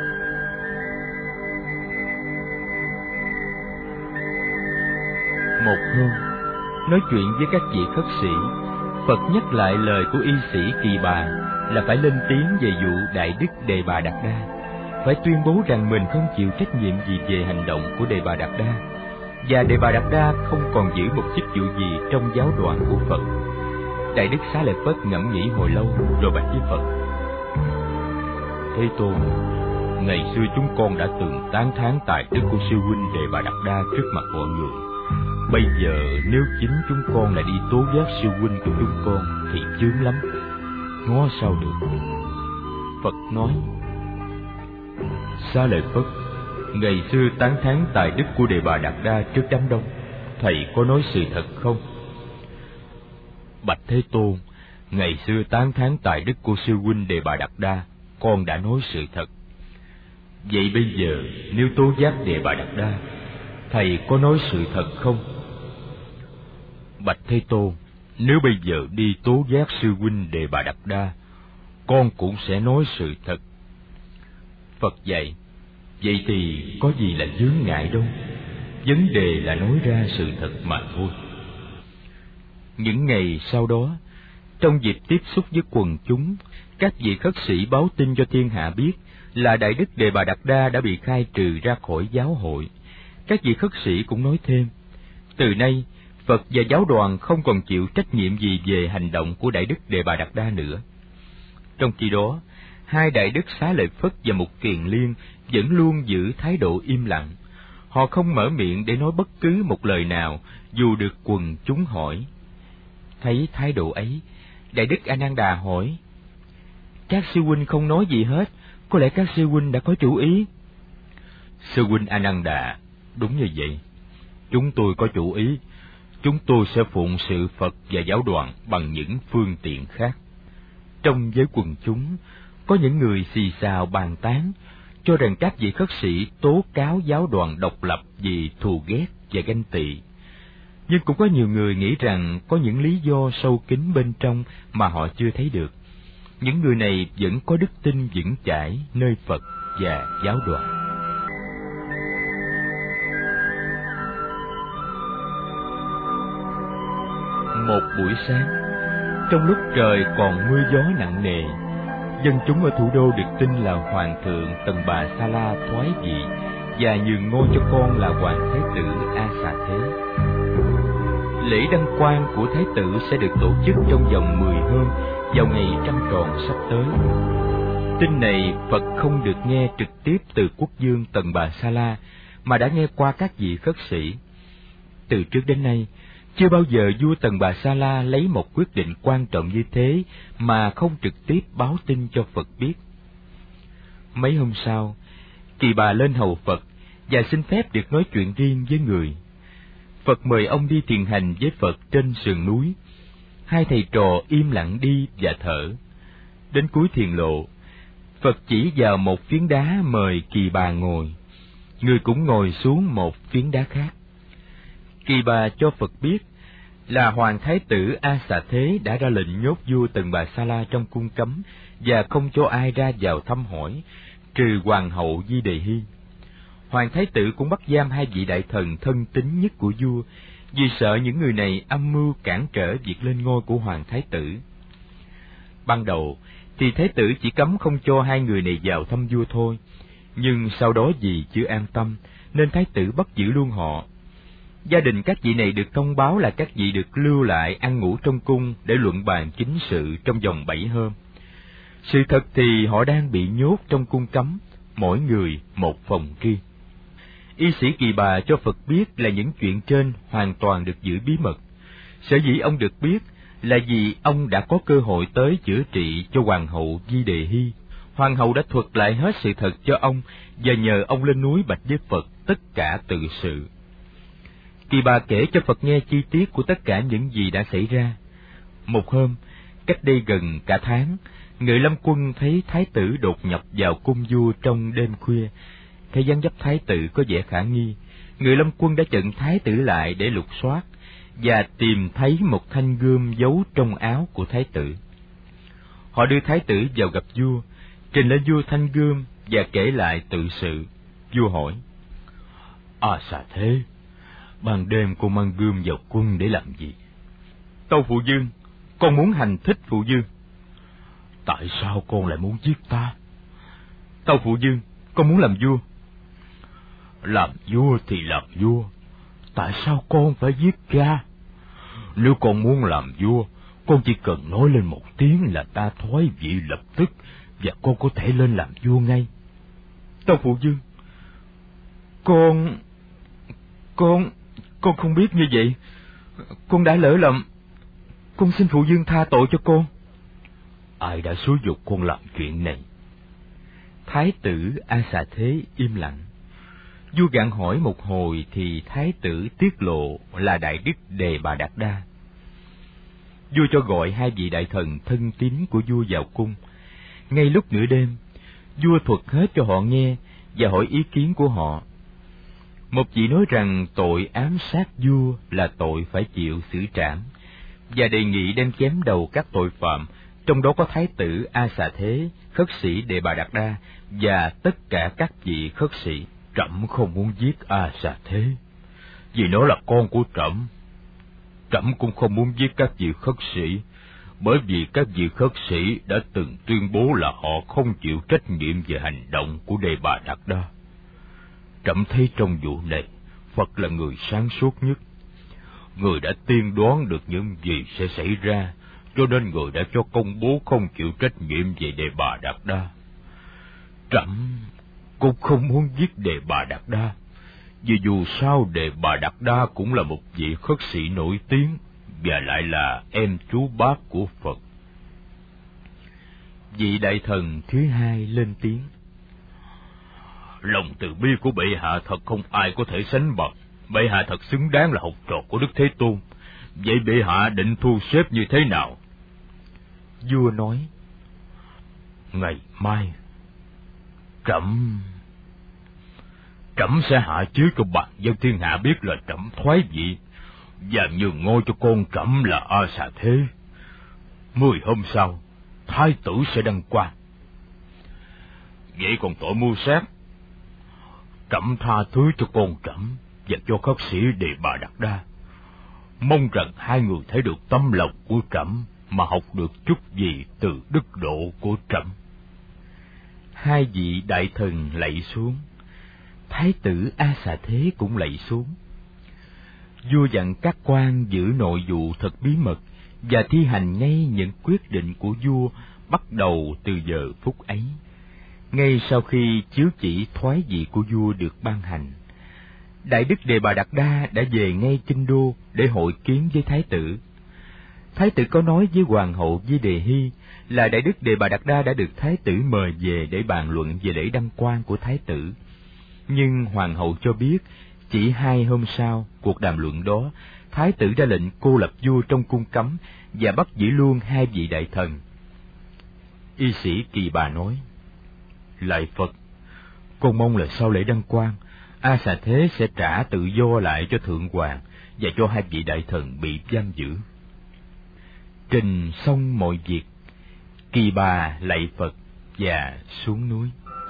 Một hôm, nói chuyện với các vị khất sĩ, Phật nhắc lại lời của y sĩ Kỳ Bà là phải lên tiếng về vụ Đại Đức Đề Bà Đạt Đa, phải tuyên bố rằng mình không chịu trách nhiệm gì về hành động của Đề Bà Đạt Đa, và Đề Bà Đạt Đa không còn giữ một chức vụ gì trong giáo đoàn của Phật. Đại Đức Xá Lợi Phất ngẫm nghĩ hồi lâu rồi bạch với Phật: Thế Tôn, ngày xưa chúng con đã từng tán thán tài đức của sư huynh Đề Bà Đạt Đa trước mặt mọi người. Bây giờ nếu chính chúng con lại đi tố giác sư huynh của chúng con thì chướng lắm, ngó sao được. Phật nói: Xá Lợi Phất, ngày xưa tán thán tài đức của Đề Bà Đạt Đa trước đám đông, thầy có nói sự thật không? Bạch Thế Tôn, ngày xưa tán thán tài đức của sư huynh Đề Bà Đạt Đa, con đã nói sự thật. Vậy bây giờ nếu tố giác Đề Bà Đạt Đa, thầy có nói sự thật không? Bạch Thế Tôn, nếu bây giờ đi tố giác sư huynh Đề Bà Đạt Đa, con cũng sẽ nói sự thật. Phật dạy, vậy thì có gì là chướng ngại đâu, vấn đề là nói ra sự thật mà thôi. Những ngày sau đó, trong dịp tiếp xúc với quần chúng, các vị khất sĩ báo tin cho thiên hạ biết là Đại Đức Đề Bà Đạt Đa đã bị khai trừ ra khỏi giáo hội. Các vị khất sĩ cũng nói thêm, từ nay Phật và giáo đoàn không còn chịu trách nhiệm gì về hành động của Đại Đức Đề Bà Đạt Đa nữa. Trong khi đó, hai Đại Đức Xá Lợi Phất và Mục Kiền Liên vẫn luôn giữ thái độ im lặng. Họ không mở miệng để nói bất cứ một lời nào, dù được quần chúng hỏi. Thấy thái độ ấy, Đại Đức A Nan Đà hỏi, các sư huynh không nói gì hết, có lẽ các sư huynh đã có chủ ý. Sư huynh A Nan Đà, đúng như vậy. Chúng tôi có chủ ý, chúng tôi sẽ phụng sự Phật và giáo đoàn bằng những phương tiện khác. Trong giới quần chúng, có những người xì xào bàn tán, cho rằng các vị khất sĩ tố cáo giáo đoàn độc lập vì thù ghét và ganh tị. Nhưng cũng có nhiều người nghĩ rằng có những lý do sâu kín bên trong mà họ chưa thấy được. Những người này vẫn có đức tin vững chãi nơi Phật và giáo đoàn. Một buổi sáng, trong lúc trời còn mưa gió nặng nề, dân chúng ở thủ đô được tin là Hoàng thượng Tần Bà Sa La thoái vị và nhường ngôi cho con là Hoàng Thái tử A Xà Thế. Lễ đăng quang của Thái tử sẽ được tổ chức trong vòng 10 hôm vào ngày trăng tròn sắp tới. Tin này Phật không được nghe trực tiếp từ quốc vương Tần Bà Sa La, mà đã nghe qua các vị khất sĩ. Từ trước đến nay, chưa bao giờ vua Tần Bà Sa La lấy một quyết định quan trọng như thế mà không trực tiếp báo tin cho Phật biết. Mấy hôm sau, Kỳ Bà lên hầu Phật và xin phép được nói chuyện riêng với người. Phật mời ông đi thiền hành với Phật trên sườn núi. Hai thầy trò im lặng đi và thở. Đến cuối thiền lộ, Phật chỉ vào một phiến đá mời Kỳ Bà ngồi. Người cũng ngồi xuống một phiến đá khác. Kỳ Bà cho Phật biết là Hoàng Thái tử A Xà Thế đã ra lệnh nhốt vua Tần Bà Sa La trong cung cấm và không cho ai ra vào thăm hỏi, trừ Hoàng hậu Di Đề Hy. Hoàng Thái tử cũng bắt giam hai vị đại thần thân tín nhất của vua, vì sợ những người này âm mưu cản trở việc lên ngôi của Hoàng Thái tử. Ban đầu thì Thái tử chỉ cấm không cho hai người này vào thăm vua thôi, nhưng sau đó vì chưa an tâm nên Thái tử bắt giữ luôn họ. Gia đình các vị này được thông báo là các vị được lưu lại ăn ngủ trong cung để luận bàn chính sự trong vòng 7 hôm. Sự thật thì họ đang bị nhốt trong cung cấm, mỗi người một phòng riêng. Y sĩ Kỳ Bà cho Phật biết là những chuyện trên hoàn toàn được giữ bí mật. Sở dĩ ông được biết là vì ông đã có cơ hội tới chữa trị cho Hoàng hậu Di Đề Hy. Hoàng hậu đã thuật lại hết sự thật cho ông và nhờ ông lên núi bạch với Phật tất cả tự sự. Kỳ Bà kể cho Phật nghe chi tiết của tất cả những gì đã xảy ra. Một hôm, cách đây gần cả tháng, Ngự Lâm Quân thấy Thái tử đột nhập vào cung vua trong đêm khuya. Thấy dáng dấp Thái tử có vẻ khả nghi, Ngự Lâm Quân đã chặn Thái tử lại để lục soát và tìm thấy một thanh gươm giấu trong áo của Thái tử. Họ đưa Thái tử vào gặp vua, trình lên vua thanh gươm và kể lại tự sự. Vua hỏi: "À Xà Thế, ban đêm cô mang gươm vào cung để làm gì?" "Tâu phụ vương, con muốn hành thích phụ vương." "Tại sao con lại muốn giết ta?" "Tâu phụ vương, con muốn làm vua." "Làm vua thì làm vua, tại sao con phải giết cha? Nếu con muốn làm vua, con chỉ cần nói lên một tiếng là ta thoái vị lập tức, và con có thể lên làm vua ngay." "Tâu phụ vương, con không biết như vậy. Con đã lỡ lầm. Con xin phụ vương tha tội cho con." "Ai đã xúi giục con làm chuyện này?" Thái tử A Xà Thế im lặng. Vua gặng hỏi một hồi thì Thái tử tiết lộ là Đại Đức Đề Bà Đạt Đa. Vua cho gọi hai vị đại thần thân tín của vua vào cung. Ngay lúc nửa đêm, vua thuật hết cho họ nghe và hỏi ý kiến của họ. Một vị nói rằng tội ám sát vua là tội phải chịu xử trảm, và đề nghị đem chém đầu các tội phạm trong đó có Thái tử A Xà Thế, khất sĩ Đề Bà Đạt Đa và tất cả các vị khất sĩ. Trẫm không muốn giết A Xà Thế, vì nó là con của trẫm. Trẫm cũng không muốn giết các vị khất sĩ, bởi vì các vị khất sĩ đã từng tuyên bố là họ không chịu trách nhiệm về hành động của Đề Bà Đạt Đa. Trẫm thấy trong vụ này, Phật là người sáng suốt nhất. Người đã tiên đoán được những gì sẽ xảy ra, cho nên người đã cho công bố không chịu trách nhiệm về Đề Bà Đạt Đa. Trẫm cũng không muốn giết Đề Bà Đạt Đa, vì dù sao Đề Bà Đạt Đa cũng là một vị khất sĩ nổi tiếng, và lại là em chú bác của Phật. Vị đại thần thứ hai lên tiếng: lòng từ bi của bệ hạ thật không ai có thể sánh bằng. Bệ hạ thật xứng đáng là học trò của Đức Thế Tôn. Vậy bệ hạ định thu xếp như thế nào? Vua nói: ngày mai trẫm sẽ hạ chiếu cho bạn dân thiên hạ biết là trẫm thoái vị và nhường ngôi cho con trẫm là A Xà Thế. 10 hôm sau, thái tử sẽ đăng quang. Vậy còn tội mưu sát, trẫm tha thứ cho con trẫm và cho khất sĩ Đề Bà Đạt Đa. Mong rằng hai người thấy được tấm lòng của trẫm mà học được chút gì từ đức độ của trẫm. Hai vị đại thần lạy xuống. Thái tử A Xà Thế cũng lạy xuống. Vua dặn các quan giữ nội vụ thật bí mật và thi hành ngay những quyết định của vua bắt đầu từ giờ phút ấy. Ngay sau khi chiếu chỉ thoái vị của vua được ban hành, Đại đức Đề Bà Đạt Đa đã về ngay Kinh Đô để hội kiến với thái tử. Thái tử có nói với hoàng hậu Di Đề Hy là Đại đức Đề Bà Đạt Đa đã được thái tử mời về để bàn luận về lễ đăng quang của thái tử. Nhưng hoàng hậu cho biết chỉ 2 hôm sau cuộc đàm luận đó, thái tử đã lệnh cô lập vua trong cung cấm và bắt giữ luôn 2 vị đại thần. Y sĩ Kỳ Bà nói: lạy Phật, con mong là sau lễ đăng quang, A Xà Thế sẽ trả tự do lại cho thượng hoàng và cho 2 vị đại thần bị giam giữ. Trình xong mọi việc, Kỳ Bà lạy Phật và xuống núi.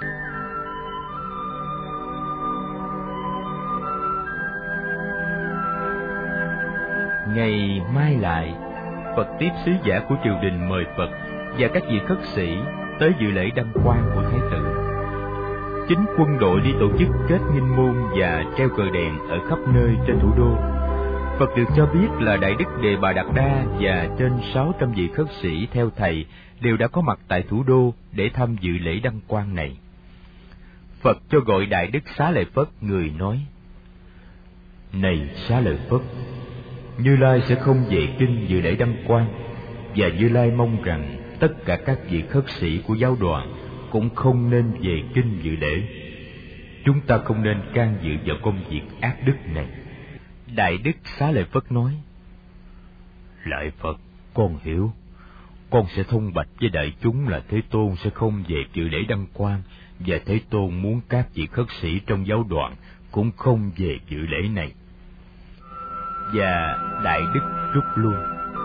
Ngày mai lại, Phật tiếp sứ giả của triều đình mời Phật và các vị khất sĩ tới dự lễ đăng quang của thái tử. Chính quân đội đi tổ chức kết nghinh môn và treo cờ đèn ở khắp nơi trên thủ đô. Phật được cho biết là Đại đức Đề Bà Đạt Đa và trên 600 vị khất sĩ theo thầy đều đã có mặt tại thủ đô để tham dự lễ đăng quang này. Phật cho gọi Đại đức Xá Lợi Phất, người nói: này Xá Lợi Phất, Như Lai sẽ không về kinh dự lễ đăng quang, và Như Lai mong rằng tất cả các vị khất sĩ của giáo đoàn cũng không nên về kinh dự lễ. Chúng ta không nên can dự vào công việc ác đức này. Đại đức Xá Lợi Phất nói: lạy Phật, con hiểu. Con sẽ thông bạch với đại chúng là Thế Tôn sẽ không về dự lễ đăng quang, và Thế Tôn muốn các vị khất sĩ trong giáo đoàn cũng không về dự lễ này. Và đại đức rút lui.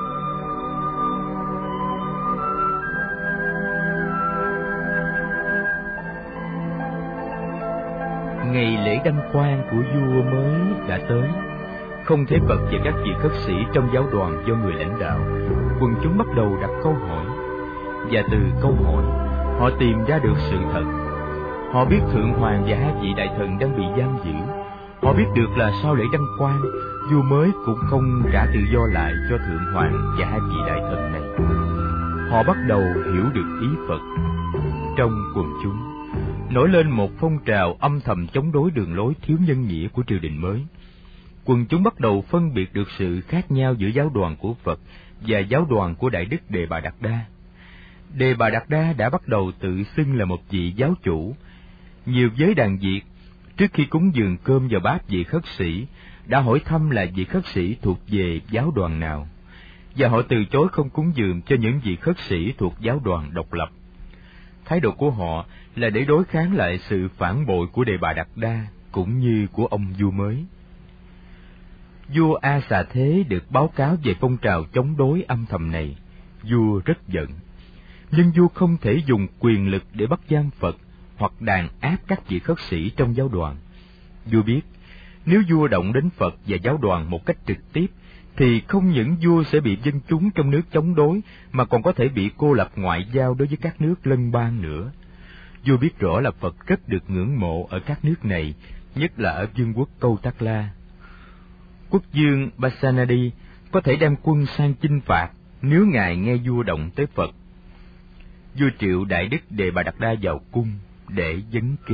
Ngày lễ đăng quang của vua mới đã tới. Không thấy Phật và các vị khất sĩ trong giáo đoàn do người lãnh đạo, quần chúng bắt đầu đặt câu hỏi. Và từ câu hỏi, họ tìm ra được sự thật. Họ biết Thượng Hoàng và 2 vị đại thần đang bị giam giữ. Họ biết được là sau lễ đăng quang, vua mới cũng không trả tự do lại cho Thượng Hoàng và 2 vị đại thần này. Họ bắt đầu hiểu được ý Phật. Trong quần chúng nổi lên một phong trào âm thầm chống đối đường lối thiếu nhân nghĩa của triều đình mới. Quần chúng bắt đầu phân biệt được sự khác nhau giữa giáo đoàn của Phật và giáo đoàn của Đại đức Đề Bà Đạt Đa. Đề Bà Đạt Đa đã bắt đầu tự xưng là một vị giáo chủ. Nhiều giới đàn Việt, trước khi cúng dường cơm vào bát vị khất sĩ, đã hỏi thăm là vị khất sĩ thuộc về giáo đoàn nào, và họ từ chối không cúng dường cho những vị khất sĩ thuộc giáo đoàn độc lập. Thái độ của họ là để đối kháng lại sự phản bội của Đề Bà Đạt Đa cũng như của ông vua mới. Vua A Xà Thế được báo cáo về phong trào chống đối âm thầm này. Vua rất giận, nhưng vua không thể dùng quyền lực để bắt giam Phật hoặc đàn áp các vị khất sĩ trong giáo đoàn. Vua biết, nếu vua động đến Phật và giáo đoàn một cách trực tiếp, thì không những vua sẽ bị dân chúng trong nước chống đối, mà còn có thể bị cô lập ngoại giao đối với các nước lân bang nữa. Vua biết rõ là Phật rất được ngưỡng mộ ở các nước này, nhất là ở vương quốc Câu Tắc La. Quốc vương Basanadi có thể đem quân sang chinh phạt nếu ngài nghe vua động tới Phật. Vua triệu Đại Đức Đề Bà Đạt Đa vào cung để vấn kế.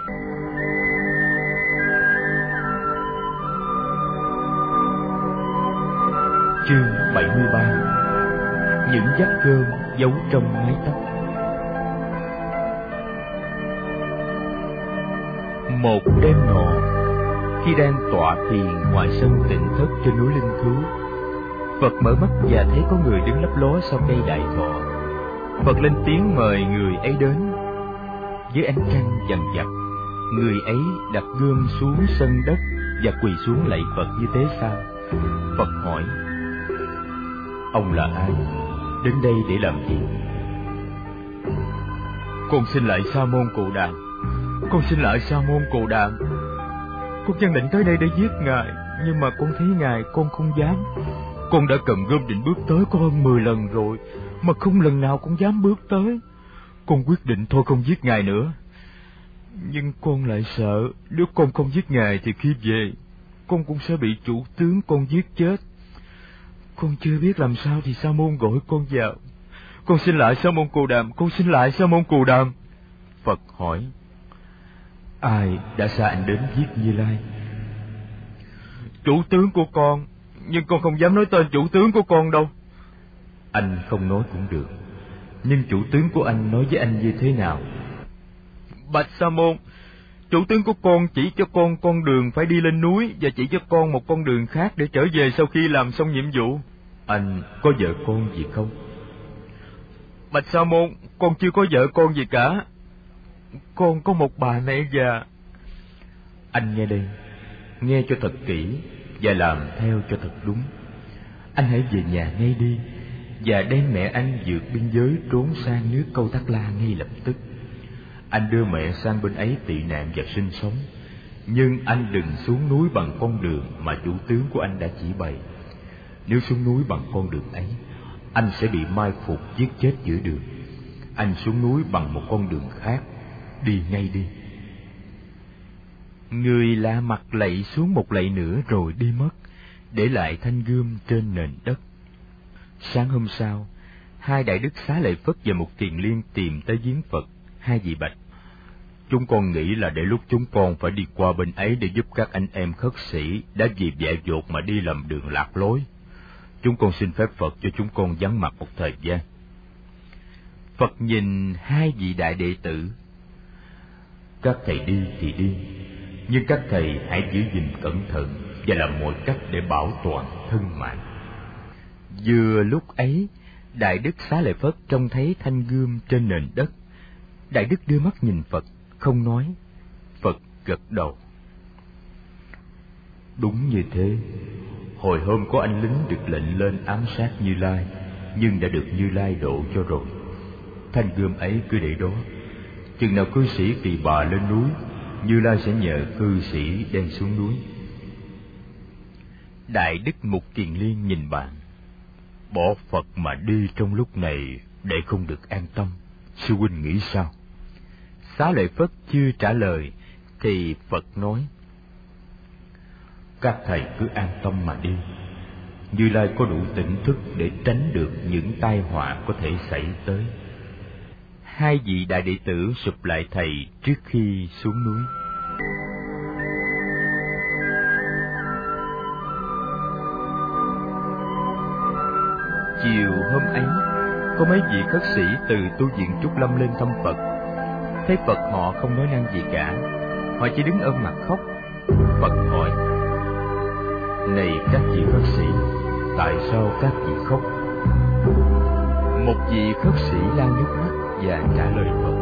Chương 73. Những vắt cơm giấu trong mái tóc. Một đêm nọ, khi đang tọa thiền ngoài sân tịnh thất trên núi Linh Thú, Phật mở mắt và thấy có người đứng lấp ló sau cây đại thọ. Phật lên tiếng mời người ấy đến. Với ánh trăng vằn vặt, người ấy đặt gươm xuống sân đất và quỳ xuống lạy Phật như thế sao? Phật hỏi: Ông là ai? Đến đây để làm gì? Con xin lạy Sa môn Cù Đàm. Con xin lạy Sa môn Cù Đàm. Con chân định tới đây để giết ngài, nhưng mà con thấy ngài con không dám. Con đã cầm gươm định bước tới có hơn 10 lần rồi, mà không lần nào cũng dám bước tới. Con quyết định thôi không giết ngài nữa. Nhưng con lại sợ, nếu con không giết ngài thì khi về, con cũng sẽ bị chủ tướng con giết chết. Con chưa biết làm sao thì Sa môn gọi con vào. Con xin lại Sa môn Cù Đàm, con xin lại Sa môn Cù Đàm. Phật hỏi: Ai đã sai anh đến giết Như Lai? Chủ tướng của con, nhưng con không dám nói tên chủ tướng của con đâu. Anh không nói cũng được, nhưng chủ tướng của anh nói với anh như thế nào? Bạch Sa môn, chủ tướng của con chỉ cho con đường phải đi lên núi, và chỉ cho con một con đường khác để trở về sau khi làm xong nhiệm vụ. Anh có vợ con gì không? Bạch Sa môn, con chưa có vợ con gì cả. Con có một bà mẹ già. Anh nghe đây, nghe cho thật kỹ và làm theo cho thật đúng. Anh hãy về nhà ngay đi và đem mẹ anh vượt biên giới trốn sang nước Câu Tắc La ngay lập tức. Anh đưa mẹ sang bên ấy tị nạn và sinh sống, nhưng anh đừng xuống núi bằng con đường mà chủ tướng của anh đã chỉ bày. Nếu xuống núi bằng con đường ấy, anh sẽ bị mai phục giết chết giữa đường. Anh xuống núi bằng một con đường khác, đi ngay đi. Người lạ mặt lạy xuống một lạy nữa rồi đi mất, để lại thanh gươm trên nền đất. Sáng hôm sau, hai Đại Đức Xá Lợi Phất và một Kiền Liên tìm tới viếng Phật. Hai vị bạch: Chúng con nghĩ là để lúc chúng con phải đi qua bên ấy để giúp các anh em khất sĩ đã vì dại dột mà đi lầm đường lạc lối. Chúng con xin phép Phật cho chúng con vắng mặt một thời gian. Phật nhìn hai vị đại đệ tử: Các thầy đi thì đi, nhưng các thầy hãy giữ gìn cẩn thận và làm mọi cách để bảo toàn thân mạng. Vừa lúc ấy, Đại Đức Xá Lợi Phất trông thấy thanh gươm trên nền đất. Đại Đức đưa mắt nhìn Phật, không nói. Phật gật đầu: Đúng như thế. Hồi hôm có anh lính được lệnh lên ám sát Như Lai, nhưng đã được Như Lai độ cho rồi. Thanh gươm ấy cứ để đó. Chừng nào cư sĩ Tỳ Bà lên núi, Như Lai sẽ nhờ cư sĩ đem xuống núi. Đại Đức Mục Kiền Liên nhìn bạn: Bỏ Phật mà đi trong lúc này để không được an tâm, sư huynh nghĩ sao? Xá Lợi Phất chưa trả lời thì Phật nói: Các thầy cứ an tâm mà đi. Như Lai có đủ tỉnh thức để tránh được những tai họa có thể xảy tới. Hai vị đại đệ tử sụp lại thầy trước khi xuống núi. Chiều hôm ấy, có mấy vị khất sĩ từ tu viện Trúc Lâm lên thăm Phật. Thấy Phật họ không nói năng gì cả, họ chỉ đứng ôm mặt khóc. Phật hỏi: Này các vị khất sĩ, tại sao các vị khóc? Một vị khất sĩ lau nước mắt và trả lời Phật: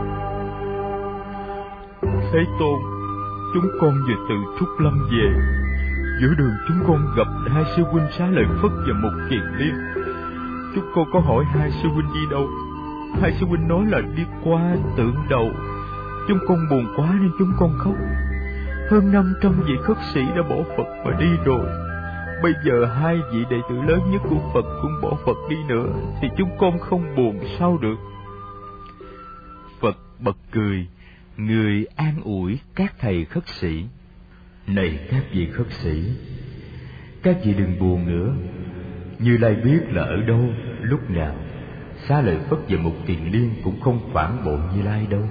Thế Tôn, chúng con vừa từ Trúc Lâm về. Giữa đường chúng con gặp hai sư huynh Xá Lợi Phất và một Kiền Liên. Chúng con có hỏi hai sư huynh đi đâu, Hai sư huynh nói là đi qua tượng đầu. Chúng con buồn quá nên chúng con khóc. Hơn 500 vị khất sĩ đã bỏ Phật mà đi rồi. Bây giờ 2 vị đệ tử lớn nhất của Phật cũng bỏ Phật đi nữa, thì chúng con không buồn sao được. Phật bật cười, người an ủi các thầy khất sĩ. Này các vị khất sĩ, các vị đừng buồn nữa. Như Lai biết là ở đâu, lúc nào. Xá Lợi Phất và Mục Kiền Liên cũng không phản bội Như Lai đâu.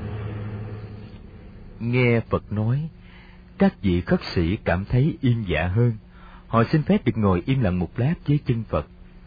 Nghe Phật nói, các vị khất sĩ cảm thấy yên dạ hơn. Họ xin phép được ngồi im lặng một lát dưới chân Phật.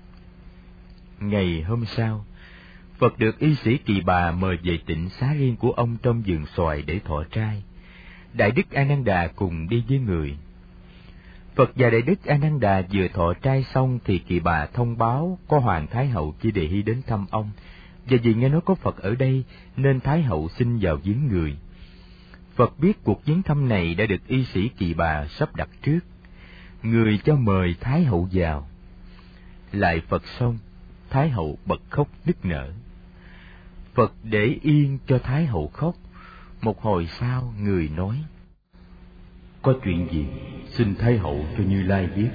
Ngày hôm sau, Phật được y sĩ Kỳ Bà mời về tịnh xá riêng của ông trong vườn xoài để thọ trai. Đại đức A Nan Đà cùng đi với người. Phật và Đại đức A Nan Đà vừa thọ trai xong thì Kỳ Bà thông báo có Hoàng Thái Hậu chỉ đề hy đến thăm ông, và vì nghe nói có Phật ở đây nên Thái Hậu xin vào viếng người. Phật biết cuộc viếng thăm này đã được y sĩ Kỳ Bà sắp đặt trước. Người cho mời Thái Hậu vào. Lại Phật xong, Thái Hậu bật khóc nức nở. Phật để yên cho Thái Hậu khóc. Một hồi sau, người nói: Có chuyện gì xin Thái Hậu cho Như Lai biết.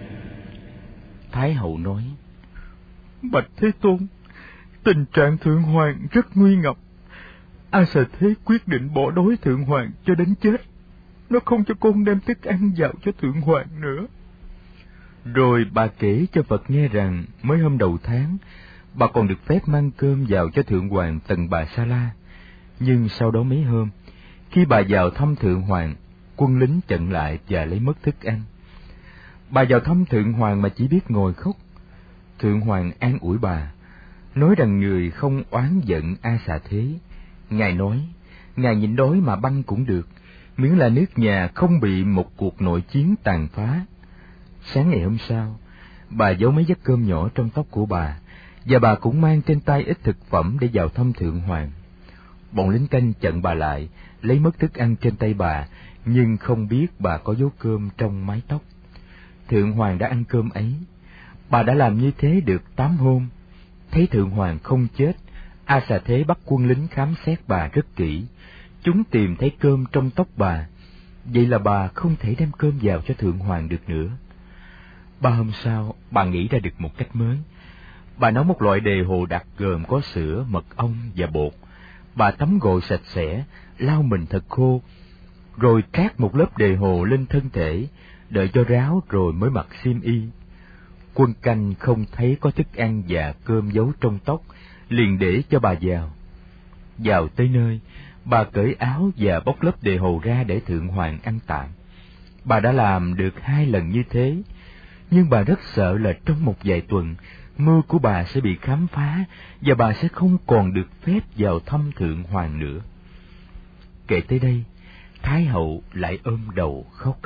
Thái Hậu nói: Bạch Thế Tôn, tình trạng Thượng Hoàng rất nguy ngập. A Xà Thế quyết định bỏ đói Thượng Hoàng cho đến chết. Nó không cho con đem thức ăn vào cho Thượng Hoàng nữa. Rồi bà kể cho Phật nghe rằng mới hôm đầu tháng, bà còn được phép mang cơm vào cho Thượng Hoàng Tần Bà Sa La. Nhưng sau đó mấy hôm, khi bà vào thăm Thượng Hoàng, quân lính chặn lại và lấy mất thức ăn. Bà vào thăm Thượng Hoàng mà chỉ biết ngồi khóc. Thượng Hoàng an ủi bà, nói rằng người không oán giận A Xà Thế. Ngài nói, Ngài nhịn đói mà băng cũng được, miễn là nước nhà không bị một cuộc nội chiến tàn phá. Sáng ngày hôm sau, bà giấu mấy vắt cơm nhỏ trong tóc của bà, và bà cũng mang trên tay ít thực phẩm để vào thăm Thượng Hoàng. Bọn lính canh chặn bà lại, lấy mất thức ăn trên tay bà, nhưng không biết bà có giấu cơm trong mái tóc. Thượng Hoàng đã ăn cơm ấy. Bà đã làm như thế được 8 hôm. Thấy Thượng Hoàng không chết, A Xà Thế bắt quân lính khám xét bà rất kỹ. Chúng tìm thấy cơm trong tóc bà. Vậy là bà không thể đem cơm vào cho Thượng Hoàng được nữa. 3 hôm sau, bà nghĩ ra được một cách mới. Bà nấu một loại đề hồ đặc gồm có sữa, mật ong và bột. Bà tắm gội sạch sẽ, lau mình thật khô, rồi trát một lớp đề hồ lên thân thể, đợi cho ráo rồi mới mặc xiêm y. Quân canh không thấy có thức ăn và cơm giấu trong tóc, liền để cho bà vào. Vào tới nơi, bà cởi áo và bóc lớp đề hồ ra để Thượng Hoàng ăn tạm. Bà đã làm được 2 lần như thế, nhưng bà rất sợ là trong một vài tuần, mưu của bà sẽ bị khám phá và bà sẽ không còn được phép vào thăm Thượng Hoàng nữa. Kể tới đây, Thái Hậu lại ôm đầu khóc.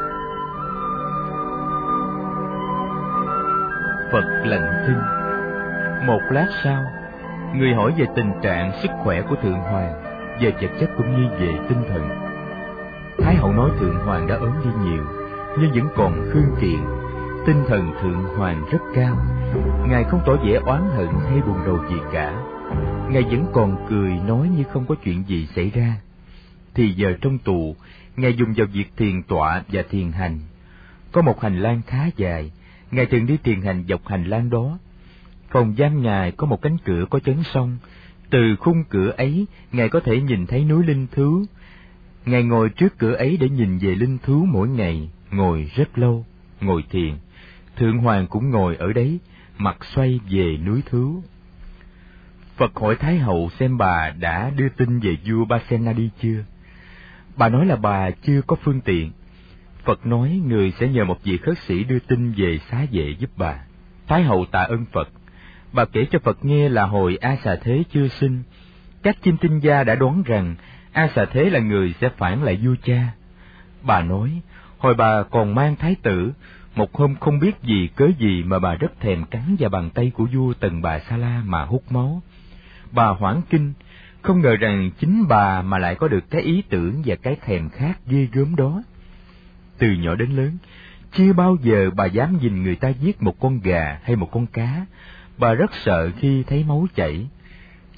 Phật lặng thinh. Một lát sau, người hỏi về tình trạng sức khỏe của Thượng Hoàng, về vật chất cũng như về tinh thần. Thái Hậu nói Thượng Hoàng đã ốm đi nhiều, nhưng vẫn còn khương kiện. Tinh thần Thượng Hoàng rất cao. Ngài không tỏ vẻ oán hận hay buồn rầu gì cả. Ngài vẫn còn cười nói như không có chuyện gì xảy ra. Thì giờ trong tù, Ngài dùng vào việc thiền tọa và thiền hành. Có một hành lang khá dài, Ngài thường đi thiền hành dọc hành lang đó. Phòng giam Ngài có một cánh cửa có chấn song. Từ khung cửa ấy, Ngài có thể nhìn thấy núi linh thú. Ngài ngồi trước cửa ấy để nhìn về linh thú mỗi ngày, ngồi rất lâu, ngồi thiền. Thượng Hoàng cũng ngồi ở đấy, mặt xoay về núi thú. Phật hỏi Thái Hậu xem bà đã đưa tin về vua Pasenadi chưa. Bà nói là bà chưa có phương tiện. Phật nói người sẽ nhờ một vị khất sĩ đưa tin về xá vệ giúp bà. Thái Hậu tạ ơn Phật. Bà kể cho Phật nghe là hồi A Xà Thế chưa sinh, các chim tinh gia đã đoán rằng A Xà Thế là người sẽ phản lại vua cha. Bà nói, hồi bà còn mang thái tử, một hôm không biết vì cớ gì mà bà rất thèm cắn vào bàn tay của vua Tần Bà Sa La mà hút máu. Bà hoảng kinh, không ngờ rằng chính bà mà lại có được cái ý tưởng và cái thèm khát ghê gớm đó. Từ nhỏ đến lớn, chưa bao giờ bà dám nhìn người ta giết một con gà hay một con cá. Bà rất sợ khi thấy máu chảy.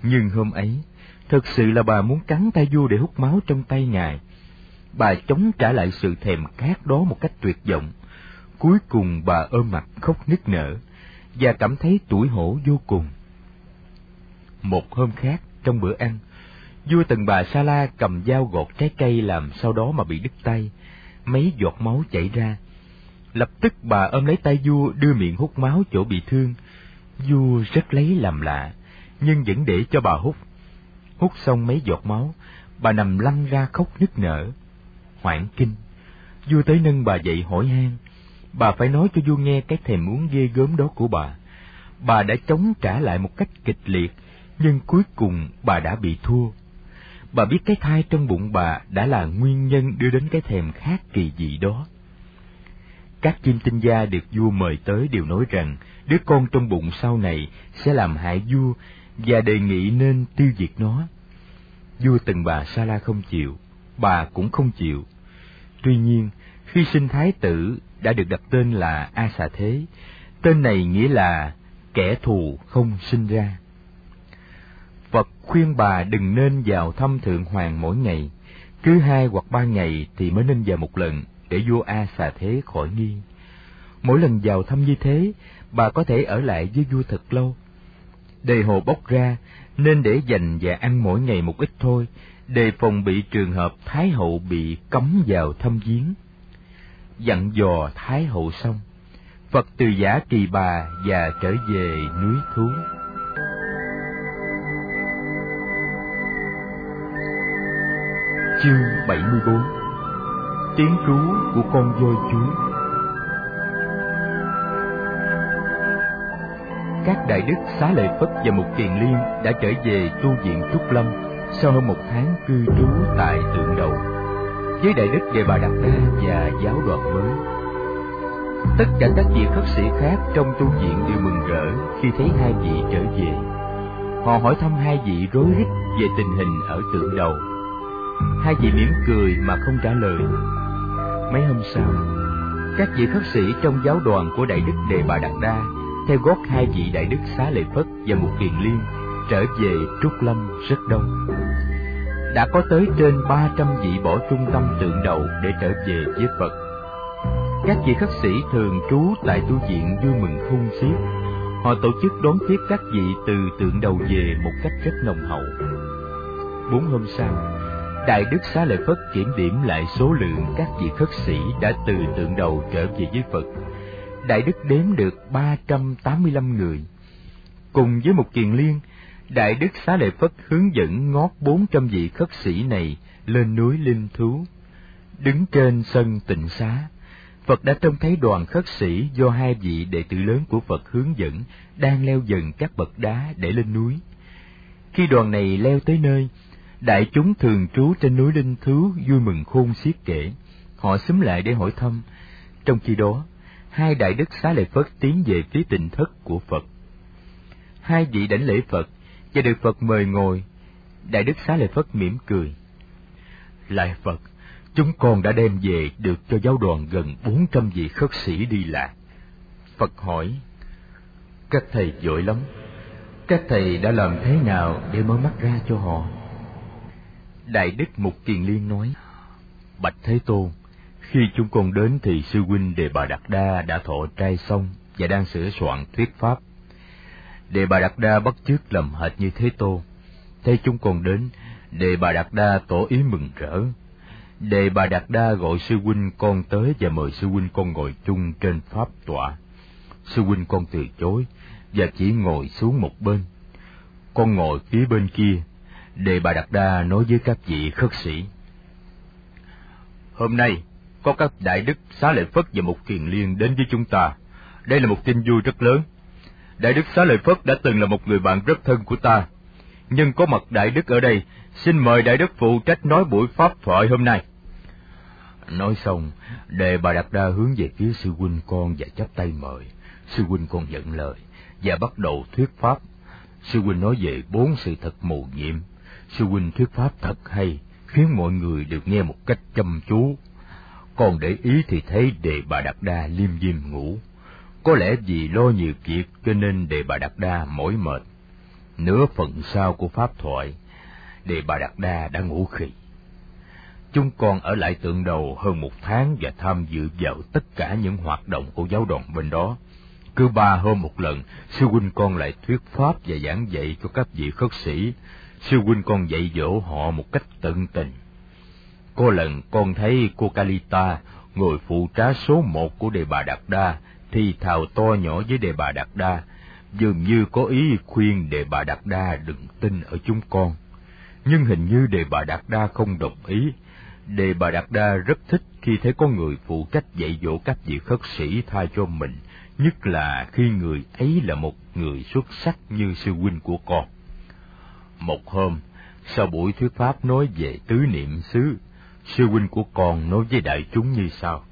Nhưng hôm ấy, thật sự là bà muốn cắn tay vua để hút máu trong tay ngài. Bà chống trả lại sự thèm khát đó một cách tuyệt vọng. Cuối cùng bà ôm mặt khóc nức nở và cảm thấy tủi hổ vô cùng. Một hôm khác, trong bữa ăn, vua Tần Bà Sa La cầm dao gọt trái cây làm sau đó mà bị đứt tay, mấy giọt máu chảy ra. Lập tức bà ôm lấy tay vua đưa miệng hút máu chỗ bị thương. Vua rất lấy làm lạ, nhưng vẫn để cho bà hút. Hút xong mấy giọt máu, bà nằm lăn ra khóc nức nở. Hoảng kinh, vua tới nâng bà dậy hỏi han. Bà phải nói cho vua nghe cái thèm muốn ghê gớm đó của bà. Bà đã chống trả lại một cách kịch liệt, nhưng cuối cùng bà đã bị thua. Bà biết cái thai trong bụng bà đã là nguyên nhân đưa đến cái thèm khát kỳ dị đó. Các chim tinh gia được vua mời tới đều nói rằng đứa con trong bụng sau này sẽ làm hại vua và đề nghị nên tiêu diệt nó. Vua Tần Bà Sa La không chịu, bà cũng không chịu. Tuy nhiên, khi sinh thái tử đã được đặt tên là A Xà Thế, tên này nghĩa là kẻ thù không sinh ra. Phật khuyên bà đừng nên vào thăm Thượng Hoàng mỗi ngày, cứ 2 hoặc 3 ngày thì mới nên vào một lần, để vua A Xà Thế khỏi nghi. Mỗi lần vào thăm như thế, bà có thể ở lại với vua thật lâu. Đề hồ bốc ra, nên để dành và ăn mỗi ngày một ít thôi, đề phòng bị trường hợp Thái hậu bị cấm vào thăm viếng. Dặn dò Thái hậu xong, Phật từ giả Kỳ Bà và trở về núi Thú. Chương 74. Tiếng rú của con voi chúa. Các đại đức Xá Lợi Phất và Mục Kiền Liên đã trở về tu viện Trúc Lâm sau hơn 1 tháng cư trú tại Tượng Đầu, với đại đức Đề Bà Đạt Đa và giáo đoàn mới. Tất cả các vị khất sĩ khác trong tu viện đều mừng rỡ khi thấy 2 vị trở về. Họ hỏi thăm 2 vị rối rít về tình hình ở Tượng Đầu. 2 vị mỉm cười mà không trả lời. Mấy hôm sau, các vị khất sĩ trong giáo đoàn của đại đức Đề Bà Đạt Đa theo gót 2 vị đại đức Xá Lợi Phất và Mục Kiền Liên trở về Trúc Lâm rất đông. Đã có tới trên 300 vị bỏ trung tâm Tượng Đầu để trở về với Phật. Các vị khất sĩ thường trú tại tu viện vui mừng khôn xiết. Họ tổ chức đón tiếp các vị từ Tượng Đầu về một cách rất nồng hậu. 4 hôm sau, đại đức Xá Lợi Phất kiểm điểm lại số lượng các vị khất sĩ đã từ Tượng Đầu trở về với Phật. Đại đức đếm được 385 người. Cùng với Mục Kiền Liên, đại đức Xá Lợi Phất hướng dẫn ngót 400 vị khất sĩ này lên núi Linh Thú. Đứng trên sân tịnh xá, Phật đã trông thấy đoàn khất sĩ do 2 vị đệ tử lớn của Phật hướng dẫn đang leo dần các bậc đá để lên núi. Khi đoàn này leo tới nơi, đại chúng thường trú trên núi Linh Thú vui mừng khôn xiết kể. Họ xúm lại để hỏi thăm. Trong khi đó, 2 đại đức Xá Lợi Phất tiến về phía tịnh thất của Phật. 2 vị đảnh lễ Phật và được Phật mời ngồi. Đại đức Xá Lợi Phất mỉm cười. Lạy Phật, chúng con đã đem về được cho giáo đoàn gần 400 vị khất sĩ đi lạc. Phật hỏi, các thầy giỏi lắm, các thầy đã làm thế nào để mở mắt ra cho họ? Đại đức Mục Kiền Liên nói, bạch Thế Tôn, khi chúng con đến thì sư huynh Đề Bà Đạt Đa đã thọ trai xong và đang sửa soạn thuyết pháp. Đề Bà Đạt Đa bắt chước làm hệt như Thế Tôn. Thấy chúng con đến, Đề Bà Đạt Đa tỏ ý mừng rỡ. Đề Bà Đạt Đa gọi sư huynh con tới và mời sư huynh con ngồi chung trên pháp tọa. Sư huynh con từ chối và chỉ ngồi xuống một bên. Con ngồi phía bên kia. Đề Bà Đạt Đa nói với các vị khất sĩ, hôm nay có các đại đức Xá Lợi Phất và Mục Kiền Liên đến với chúng ta. Đây là một tin vui rất lớn. Đại đức Xá Lợi Phất đã từng là một người bạn rất thân của ta, nhưng có mặt đại đức ở đây, xin mời đại đức phụ trách nói buổi pháp thoại hôm nay. Nói xong, Đề Bà Đạt Đa hướng về phía sư huynh con và chắp tay mời. Sư huynh con nhận lời và bắt đầu thuyết pháp. Sư huynh nói về 4 sự thật mầu nhiệm. Sư huynh thuyết pháp thật hay, khiến mọi người được nghe một cách chăm chú. Còn để ý thì thấy Đề Bà Đạt Đa liêm diêm ngủ. Có lẽ vì lo nhiều việc cho nên Đề Bà Đạt Đa mỏi mệt. Nửa phần sau của pháp thoại, Đề Bà Đạt Đa đã ngủ khì. Chúng con ở lại Tượng Đầu hơn 1 tháng và tham dự vào tất cả những hoạt động của giáo đoàn bên đó. Cứ 3 hôm một lần, sư huynh con lại thuyết pháp và giảng dạy cho các vị khất sĩ. Sư huynh con dạy dỗ họ một cách tận tình. Có lần con thấy cô Kalita, người phụ trá số 1 của Đề Bà Đạt Đa, thì thào to nhỏ với Đề Bà Đạt Đa, dường như có ý khuyên Đề Bà Đạt Đa đừng tin ở chúng con. Nhưng hình như Đề Bà Đạt Đa không đồng ý. Đề Bà Đạt Đa rất thích khi thấy có người phụ trách dạy dỗ các vị khất sĩ tha cho mình, nhất là khi người ấy là một người xuất sắc như sư huynh của con. Một hôm, sau buổi thuyết pháp nói về tứ niệm xứ, sư huynh của con nói với đại chúng như sau: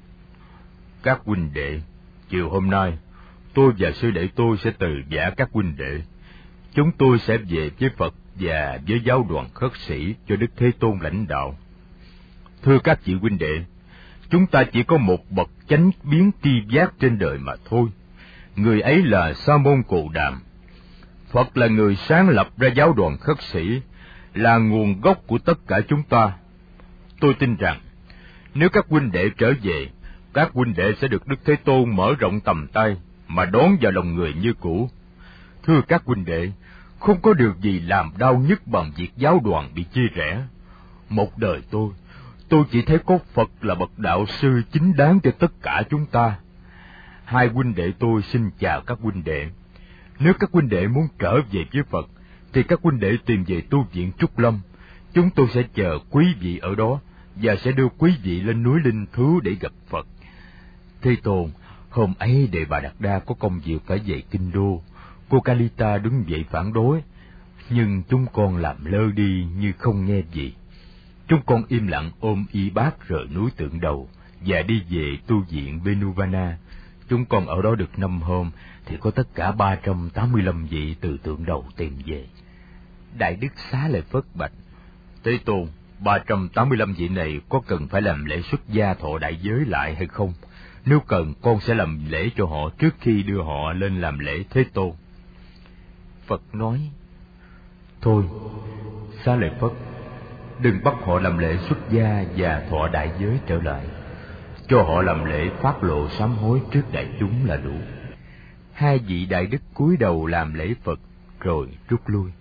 Các huynh đệ, chiều hôm nay, tôi và sư đệ tôi sẽ từ giã các huynh đệ. Chúng tôi sẽ về với Phật và với giáo đoàn khất sĩ cho Đức Thế Tôn lãnh đạo. Thưa các vị huynh đệ, chúng ta chỉ có một bậc chánh biến tri giác trên đời mà thôi. Người ấy là Sa môn Cồ Đàm. Phật là người sáng lập ra giáo đoàn khất sĩ, là nguồn gốc của tất cả chúng ta. Tôi tin rằng, nếu các huynh đệ trở về, các huynh đệ sẽ được Đức Thế Tôn mở rộng tầm tay mà đón vào lòng người như cũ. Thưa các huynh đệ, không có điều gì làm đau nhất bằng việc giáo đoàn bị chia rẽ. Một đời tôi chỉ thấy có Phật là bậc đạo sư chính đáng cho tất cả chúng ta. Hai huynh đệ tôi xin chào các huynh đệ. Nếu các huynh đệ muốn trở về với Phật, thì các huynh đệ tìm về tu viện Trúc Lâm. Chúng tôi sẽ chờ quý vị ở đó, và sẽ đưa quý vị lên núi Linh Thứ để gặp Phật. Thế Tôn, hôm ấy Đề Bà Đạt Đa có công việc phải về Kinh Đô. Cô Kalita đứng dậy phản đối, nhưng chúng con làm lơ đi như không nghe gì. Chúng con im lặng ôm y bát rời núi Tượng Đầu và đi về tu viện Venuvana. Chúng con ở đó được 5 hôm, thì có tất cả 385 vị từ Tượng Đầu tìm về. Đại Đức Xá Lợi Phất bạch: Thế Tôn, 385 vị này có cần phải làm lễ xuất gia thọ đại giới lại hay không? Nếu cần, con sẽ làm lễ cho họ trước khi đưa họ lên làm lễ Thế Tôn. Phật nói: Thôi, Xá Lợi Phất, đừng bắt họ làm lễ xuất gia và thọ đại giới trở lại. Cho họ làm lễ phát lộ sám hối trước đại chúng là đủ. Hai vị đại đức cúi đầu làm lễ Phật rồi rút lui.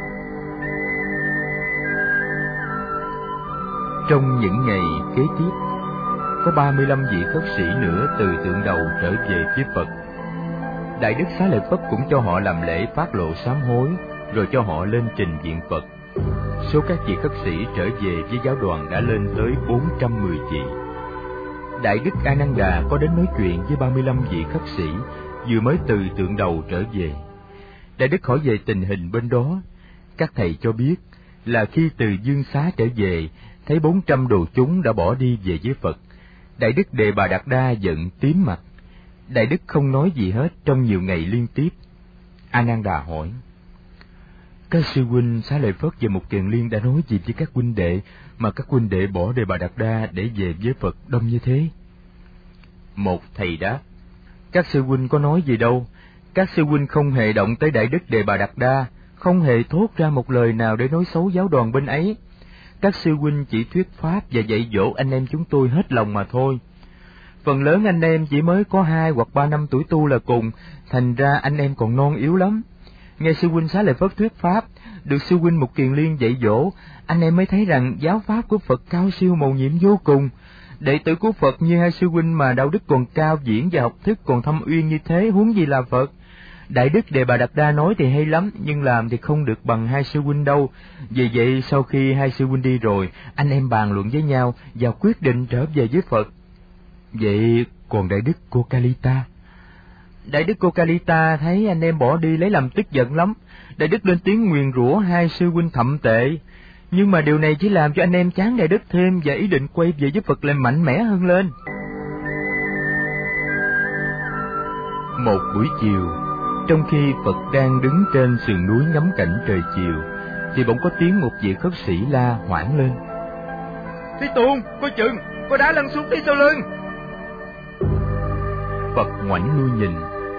Trong những ngày kế tiếp, có 35 vị khất sĩ nữa từ Tượng Đầu trở về với Phật. Đại Đức Xá Lợi Phất cũng cho họ làm lễ phát lộ sám hối, rồi cho họ lên trình diện Phật. Số các vị khất sĩ trở về với giáo đoàn đã lên tới 410 vị. Đại Đức A Nan Đà có đến nói chuyện với 35 vị khất sĩ vừa mới từ Tượng Đầu trở về. Đại Đức hỏi về tình hình bên đó. Các thầy cho biết là khi từ Dương Xá trở về, thấy 400 đồ chúng đã bỏ đi về với Phật. Đại Đức Đề Bà Đạt Đa giận tím mặt. Đại Đức không nói gì hết trong nhiều ngày liên tiếp. A Nan Đà hỏi: Các sư huynh Xá Lợi Phất và Mục Kiền Liên đã nói gì với các huynh đệ mà các huynh đệ bỏ Đề Bà Đạt Đa để về với Phật đông như thế? Một thầy đáp: Các sư huynh có nói gì đâu. Các sư huynh không hề động tới Đại Đức Đề Bà Đạt Đa, không hề thốt ra một lời nào để nói xấu giáo đoàn bên ấy. Các sư huynh chỉ thuyết pháp và dạy dỗ anh em chúng tôi hết lòng mà thôi. Phần lớn anh em chỉ mới có 2 hoặc 3 năm tuổi tu là cùng, thành ra anh em còn non yếu lắm. Nghe sư huynh Xá Lợi Phất thuyết pháp, được sư huynh Mục Kiền Liên dạy dỗ, anh em mới thấy rằng giáo pháp của Phật cao siêu mầu nhiệm vô cùng. Đệ tử của Phật như hai sư huynh mà đạo đức còn cao diễn và học thức còn thâm uyên như thế, huống gì là Phật. Đại Đức Đề Bà Đạt Đa nói thì hay lắm, nhưng làm thì không được bằng hai sư huynh đâu. Vì vậy sau khi hai sư huynh đi rồi, anh em bàn luận với nhau và quyết định trở về với Phật. Vậy còn Đại Đức Cô Kalita? Đại Đức Cô Kalita thấy anh em bỏ đi lấy làm tức giận lắm. Đại Đức lên tiếng nguyền rủa hai sư huynh thậm tệ. Nhưng mà điều này chỉ làm cho anh em chán Đại Đức thêm và ý định quay về với Phật lại mạnh mẽ hơn lên. Một buổi chiều, trong khi Phật đang đứng trên sườn núi ngắm cảnh trời chiều, thì bỗng có tiếng một vị khất sĩ la hoảng lên: Thế Tôn, coi chừng, có đá lăn xuống phía sau lưng. Phật ngoảnh lui nhìn,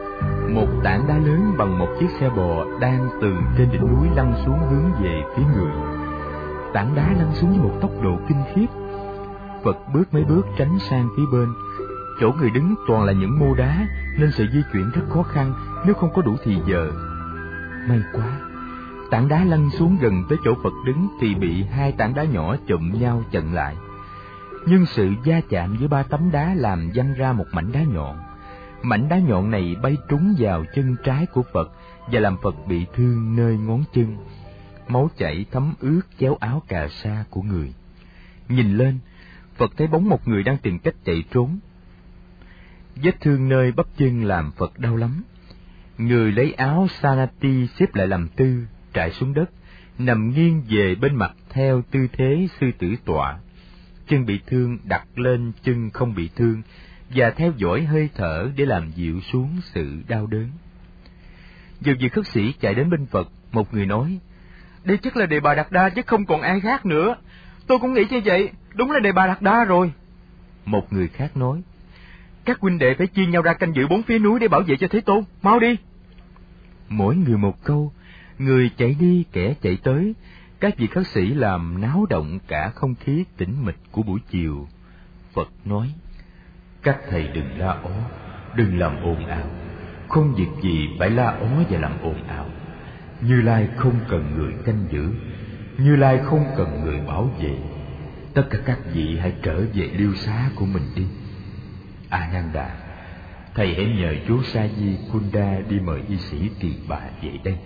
Một tảng đá lớn bằng một chiếc xe bò đang từ trên đỉnh núi lăn xuống hướng về phía người. Tảng đá lăn xuống với một tốc độ kinh khiếp. Phật bước mấy bước tránh sang phía bên. Chỗ người đứng toàn là những mô đá, nên sự di chuyển rất khó khăn nếu không có đủ thì giờ. May quá, tảng đá lăn xuống gần tới chỗ Phật đứng thì bị hai tảng đá nhỏ chụm nhau chặn lại. Nhưng sự va chạm với ba tấm đá làm văng ra một mảnh đá nhọn. Mảnh đá nhọn này bay trúng vào chân trái của Phật và làm Phật bị thương nơi ngón chân. Máu chảy thấm ướt chéo áo cà sa của người. Nhìn lên, Phật thấy bóng một người đang tìm cách chạy trốn. Vết thương nơi bắp chân làm Phật đau lắm. Người lấy áo Sanati xếp lại làm tư, trải xuống đất, nằm nghiêng về bên mặt theo tư thế sư tử tọa. Chân bị thương đặt lên chân không bị thương, và theo dõi hơi thở để làm dịu xuống sự đau đớn. Giờ vị khất sĩ chạy đến bên Phật, một người nói: "Đây chắc là Đề Bà Đạt Đa chứ không còn ai khác nữa. Tôi cũng nghĩ như vậy, đúng là Đề Bà Đạt Đa rồi." Một người khác nói: "Các huynh đệ phải chia nhau ra canh giữ bốn phía núi để bảo vệ cho Thế Tôn, mau đi." Mỗi người một câu, người chạy đi kẻ chạy tới. Các vị khất sĩ làm náo động cả không khí tĩnh mịch của buổi chiều. Phật nói: "Các thầy đừng la ó, đừng làm ồn ào. Không việc gì phải la ó và làm ồn ào. Như Lai không cần người canh giữ, Như Lai không cần người bảo vệ. Tất cả các vị hãy trở về liêu xá của mình đi. A Nan Đà, thầy hãy nhờ chú Sa Di Kunda đi mời y sĩ Tỳ Bà về đây."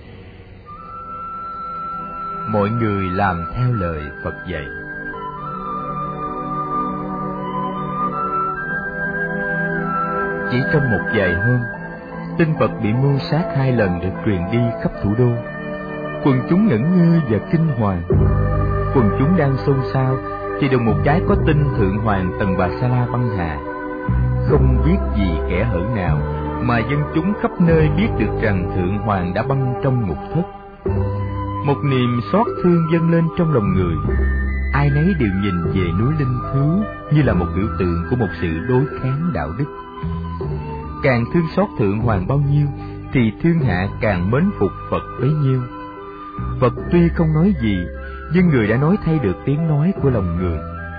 Mọi người làm theo lời Phật dạy. Chỉ trong một vài hôm, tin Phật bị mưu sát 2 lần được truyền đi khắp thủ đô. Quần chúng ngẩn ngơ và kinh hoàng. Quần chúng đang xôn xao thì đùng một cái có tin Thượng Hoàng Tần Bà Sa La băng hà. Không biết vì kẻ hở nào mà dân chúng khắp nơi biết được rằng Thượng Hoàng đã băng trong ngục thất. Một niềm xót thương dâng lên trong lòng người. Ai nấy đều nhìn về núi Linh Thứ như là một biểu tượng của một sự đối kháng đạo đức. Càng thương xót Thượng Hoàng bao nhiêu thì thiên hạ càng mến phục Phật bấy nhiêu. Phật tuy không nói gì, nhưng người đã nói thay được tiếng nói của lòng người.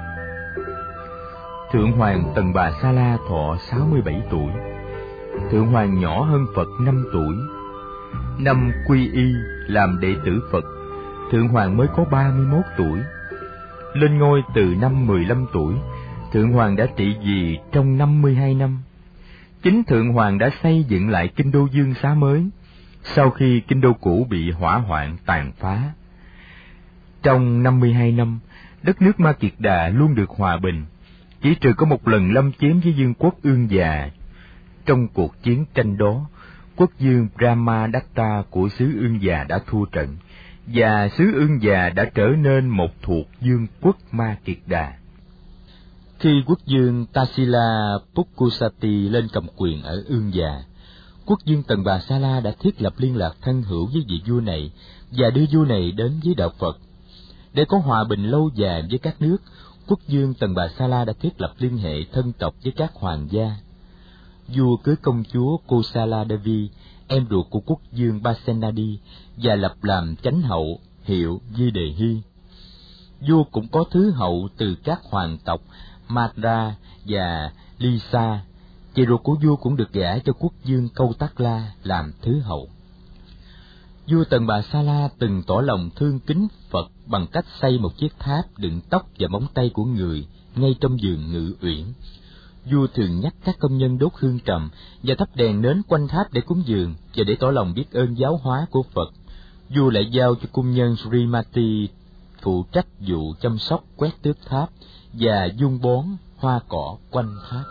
Thượng Hoàng Tần Bà Sa La thọ 67 tuổi. Thượng Hoàng nhỏ hơn Phật 5 tuổi. Năm quy y làm đệ tử Phật, Thượng Hoàng mới có 31 tuổi. Lên ngôi từ năm 15 tuổi, Thượng Hoàng đã trị vì trong 52 năm. Chính Thượng Hoàng đã xây dựng lại kinh đô Dương Xá mới, sau khi kinh đô cũ bị hỏa hoạn tàn phá. Trong 52 năm, đất nước Ma Kiệt Đà luôn được hòa bình, chỉ trừ có một lần lâm chiếm với vương quốc Ương Già. Trong cuộc chiến tranh đó, quốc vương Brahmadatta của xứ Ương Già đã thua trận, và xứ Ương Già đã trở nên một thuộc vương quốc Ma Kiệt Đà. Khi quốc vương Tassila Pukkusati lên cầm quyền ở Ương Già, quốc vương Tần Bà Sa La đã thiết lập liên lạc thân hữu với vị vua này và đưa vua này đến với đạo Phật. Để có hòa bình lâu dài với các nước, quốc vương Tần Bà Sa La đã thiết lập liên hệ thân tộc với các hoàng gia. Vua cưới công chúa Kosala Devi, em ruột của quốc vương Basenadi, và lập làm chánh hậu, hiệu Di Đề Hy. Vua cũng có thứ hậu từ các hoàng tộc Madra và Lisa. Chị ruột của vua cũng được gả cho quốc vương Câu Tát La làm thứ hậu. Vua Tần Bà Sa La từng tỏ lòng thương kính Phật bằng cách xây một chiếc tháp đựng tóc và móng tay của người ngay trong vườn Ngự Uyển. Vua thường nhắc các công nhân đốt hương trầm và thắp đèn nến quanh tháp để cúng dường và để tỏ lòng biết ơn giáo hóa của Phật. Vua lại giao cho cung nhân Srimati phụ trách vụ chăm sóc quét tước tháp và vun bón hoa cỏ quanh tháp.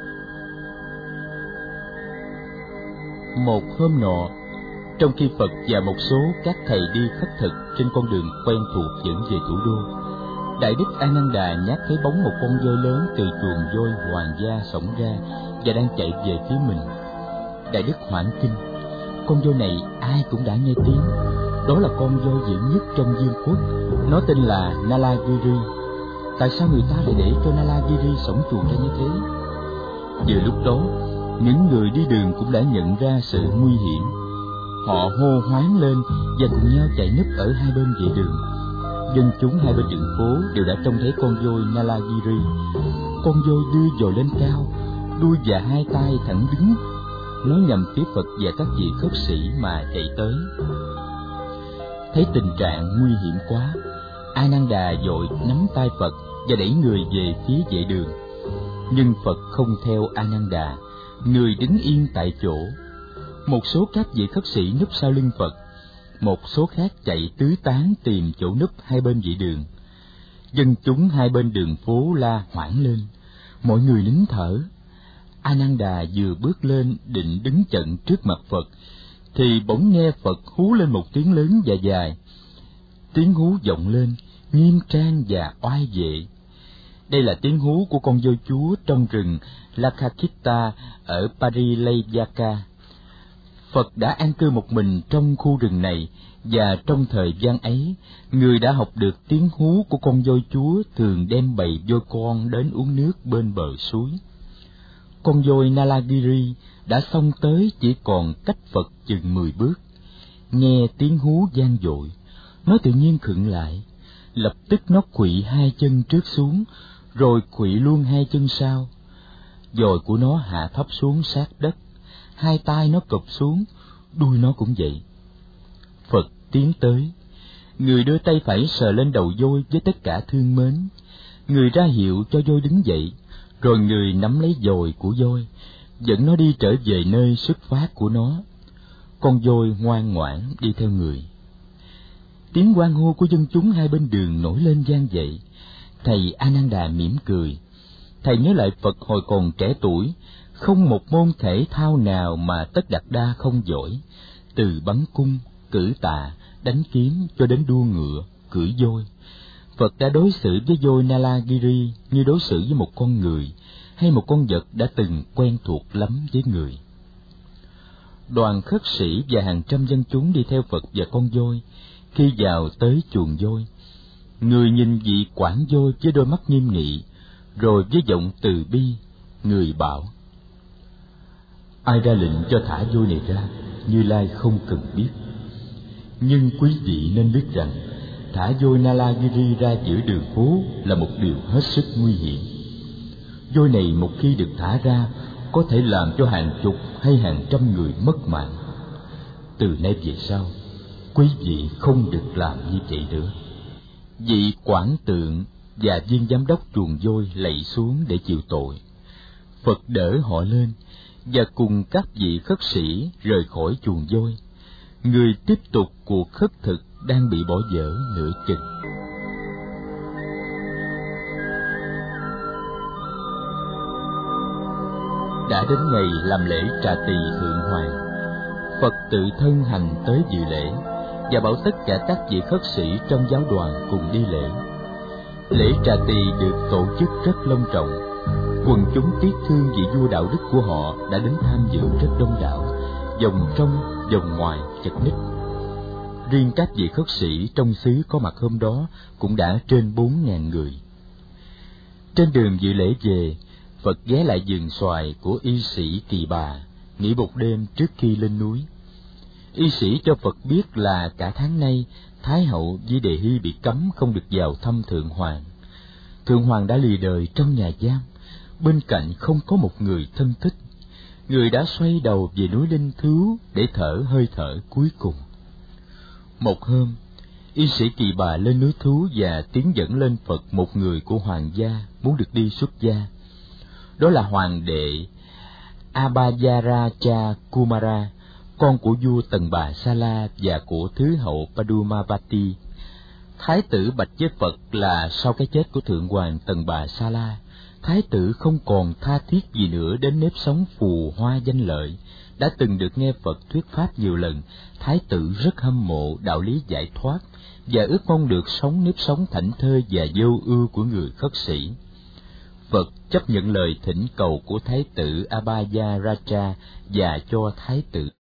Một hôm nọ, trong khi Phật và một số các thầy đi khất thực trên con đường quen thuộc dẫn về thủ đô, Đại Đức A Nan Đà nhát thấy bóng một con voi lớn từ chuồng voi hoàng gia xổng ra và đang chạy về phía mình. Đại Đức hoảng kinh. Con voi này ai cũng đã nghe tiếng. Đó là con voi dữ nhất trong vương quốc. Nó tên là Nalagiri. Tại sao người ta lại để cho Nalagiri xổng chuồng ra như thế? Vừa lúc đó, Những người đi đường cũng đã nhận ra sự nguy hiểm. Họ hô hoáng lên và cùng nhau chạy núp ở hai bên vệ đường. Dân chúng hai bên đường phố đều đã trông thấy con voi Nalagiri. Con voi đưa dồi lên cao, đuôi và hai tay thẳng đứng, nó nhằm phía Phật và các vị khất sĩ mà chạy tới. Thấy tình trạng nguy hiểm quá, Ananda vội nắm tay Phật và đẩy người về phía vệ đường. Nhưng Phật không theo Ananda, người đứng yên tại chỗ. Một số các vị khất sĩ núp sau lưng Phật, một số khác chạy tứ tán tìm chỗ núp hai bên vệ đường. Dân chúng hai bên đường phố la hoảng lên, mọi người nín thở. Ananda vừa bước lên định đứng chận trước mặt Phật, thì bỗng nghe Phật hú lên một tiếng lớn và dài. Tiếng hú vọng lên, nghiêm trang và oai vệ. Đây là tiếng hú của con voi chúa trong rừng Lakakita ở Parilayaka. Phật đã an cư một mình trong khu rừng này, và trong thời gian ấy, người đã học được tiếng hú của con voi chúa thường đem bầy voi con đến uống nước bên bờ suối. Con voi Nalagiri đã xông tới chỉ còn cách Phật chừng 10 bước. Nghe tiếng hú vang dội, nó tự nhiên khựng lại. Lập tức nó khuỵu hai chân trước xuống, rồi khuỵu luôn hai chân sau. Dòi của nó hạ thấp xuống sát đất, hai tay nó cụp xuống, đuôi nó cũng vậy. Phật tiến tới, người đưa tay phải sờ lên đầu voi với tất cả thương mến. Người ra hiệu cho voi đứng dậy, rồi người nắm lấy dòi của voi, dẫn nó đi trở về nơi xuất phát của nó. Con voi ngoan ngoãn đi theo người. Tiếng hoan hô của dân chúng hai bên đường nổi lên vang dậy. Thầy Ananda mỉm cười. Thầy nhớ lại Phật hồi còn trẻ tuổi, không một môn thể thao nào mà Tất Đạt Đa không giỏi, từ bắn cung, cử tạ, đánh kiếm cho đến đua ngựa, cưỡi voi. Phật đã đối xử với voi Nalagiri như đối xử với một con người hay một con vật đã từng quen thuộc lắm với người. Đoàn khất sĩ và hàng trăm dân chúng đi theo Phật và con voi. Khi vào tới chuồng voi, người nhìn vị quản voi với đôi mắt nghiêm nghị, rồi với giọng từ bi, người bảo: ai ra lệnh cho thả voi này ra, Như Lai không cần biết. Nhưng quý vị nên biết rằng thả voi Nalagiri ra giữa đường phố là một điều hết sức nguy hiểm. Voi này một khi được thả ra, có thể làm cho hàng chục hay hàng trăm người mất mạng. Từ nay về sau, quý vị không được làm như vậy nữa. Vị quản tượng và viên giám đốc chuồng voi lạy xuống để chịu tội. Phật đỡ họ lên và cùng các vị khất sĩ rời khỏi chuồng voi. Người tiếp tục cuộc khất thực đang bị bỏ dở nửa chừng. Đã đến ngày làm lễ trà tỳ thượng hoàng, Phật tự thân hành tới dự lễ và bảo tất cả các vị khất sĩ trong giáo đoàn cùng đi lễ. Lễ trà tỳ được tổ chức rất long trọng. Quần chúng tiếc thương vị vua đạo đức của họ đã đến tham dự rất đông đảo, vòng trong vòng ngoài chật ních. Riêng các vị khất sĩ trong xứ có mặt hôm đó cũng đã trên 4.000 người. Trên đường dự lễ về, Phật ghé lại vườn xoài của y sĩ Kỳ Bà, nghỉ một đêm trước khi lên núi. Y sĩ cho Phật biết là cả tháng nay Thái hậu Di Đề Hy bị cấm không được vào thăm Thượng Hoàng. Thượng Hoàng đã lìa đời trong nhà giam, bên cạnh không có một người thân thích. Người đã xoay đầu về núi Linh Thứu để thở hơi thở cuối cùng. Một hôm, y sĩ Kỳ Bà lên núi Thứu và tiến dẫn lên Phật một người của hoàng gia muốn được đi xuất gia. Đó là hoàng đệ Abhayaracha Kumara, con của vua Tần Bà Sa La và của thứ hậu Padumavati. Thái tử bạch với Phật là sau cái chết của thượng hoàng Tần Bà Sa La, Thái tử không còn tha thiết gì nữa đến nếp sống phù hoa danh lợi. Đã từng được nghe Phật thuyết pháp nhiều lần, Thái tử rất hâm mộ đạo lý giải thoát và ước mong được sống nếp sống thảnh thơi và vô ưu của người khất sĩ. Phật chấp nhận lời thỉnh cầu của Thái tử Abhayaracha và cho Thái tử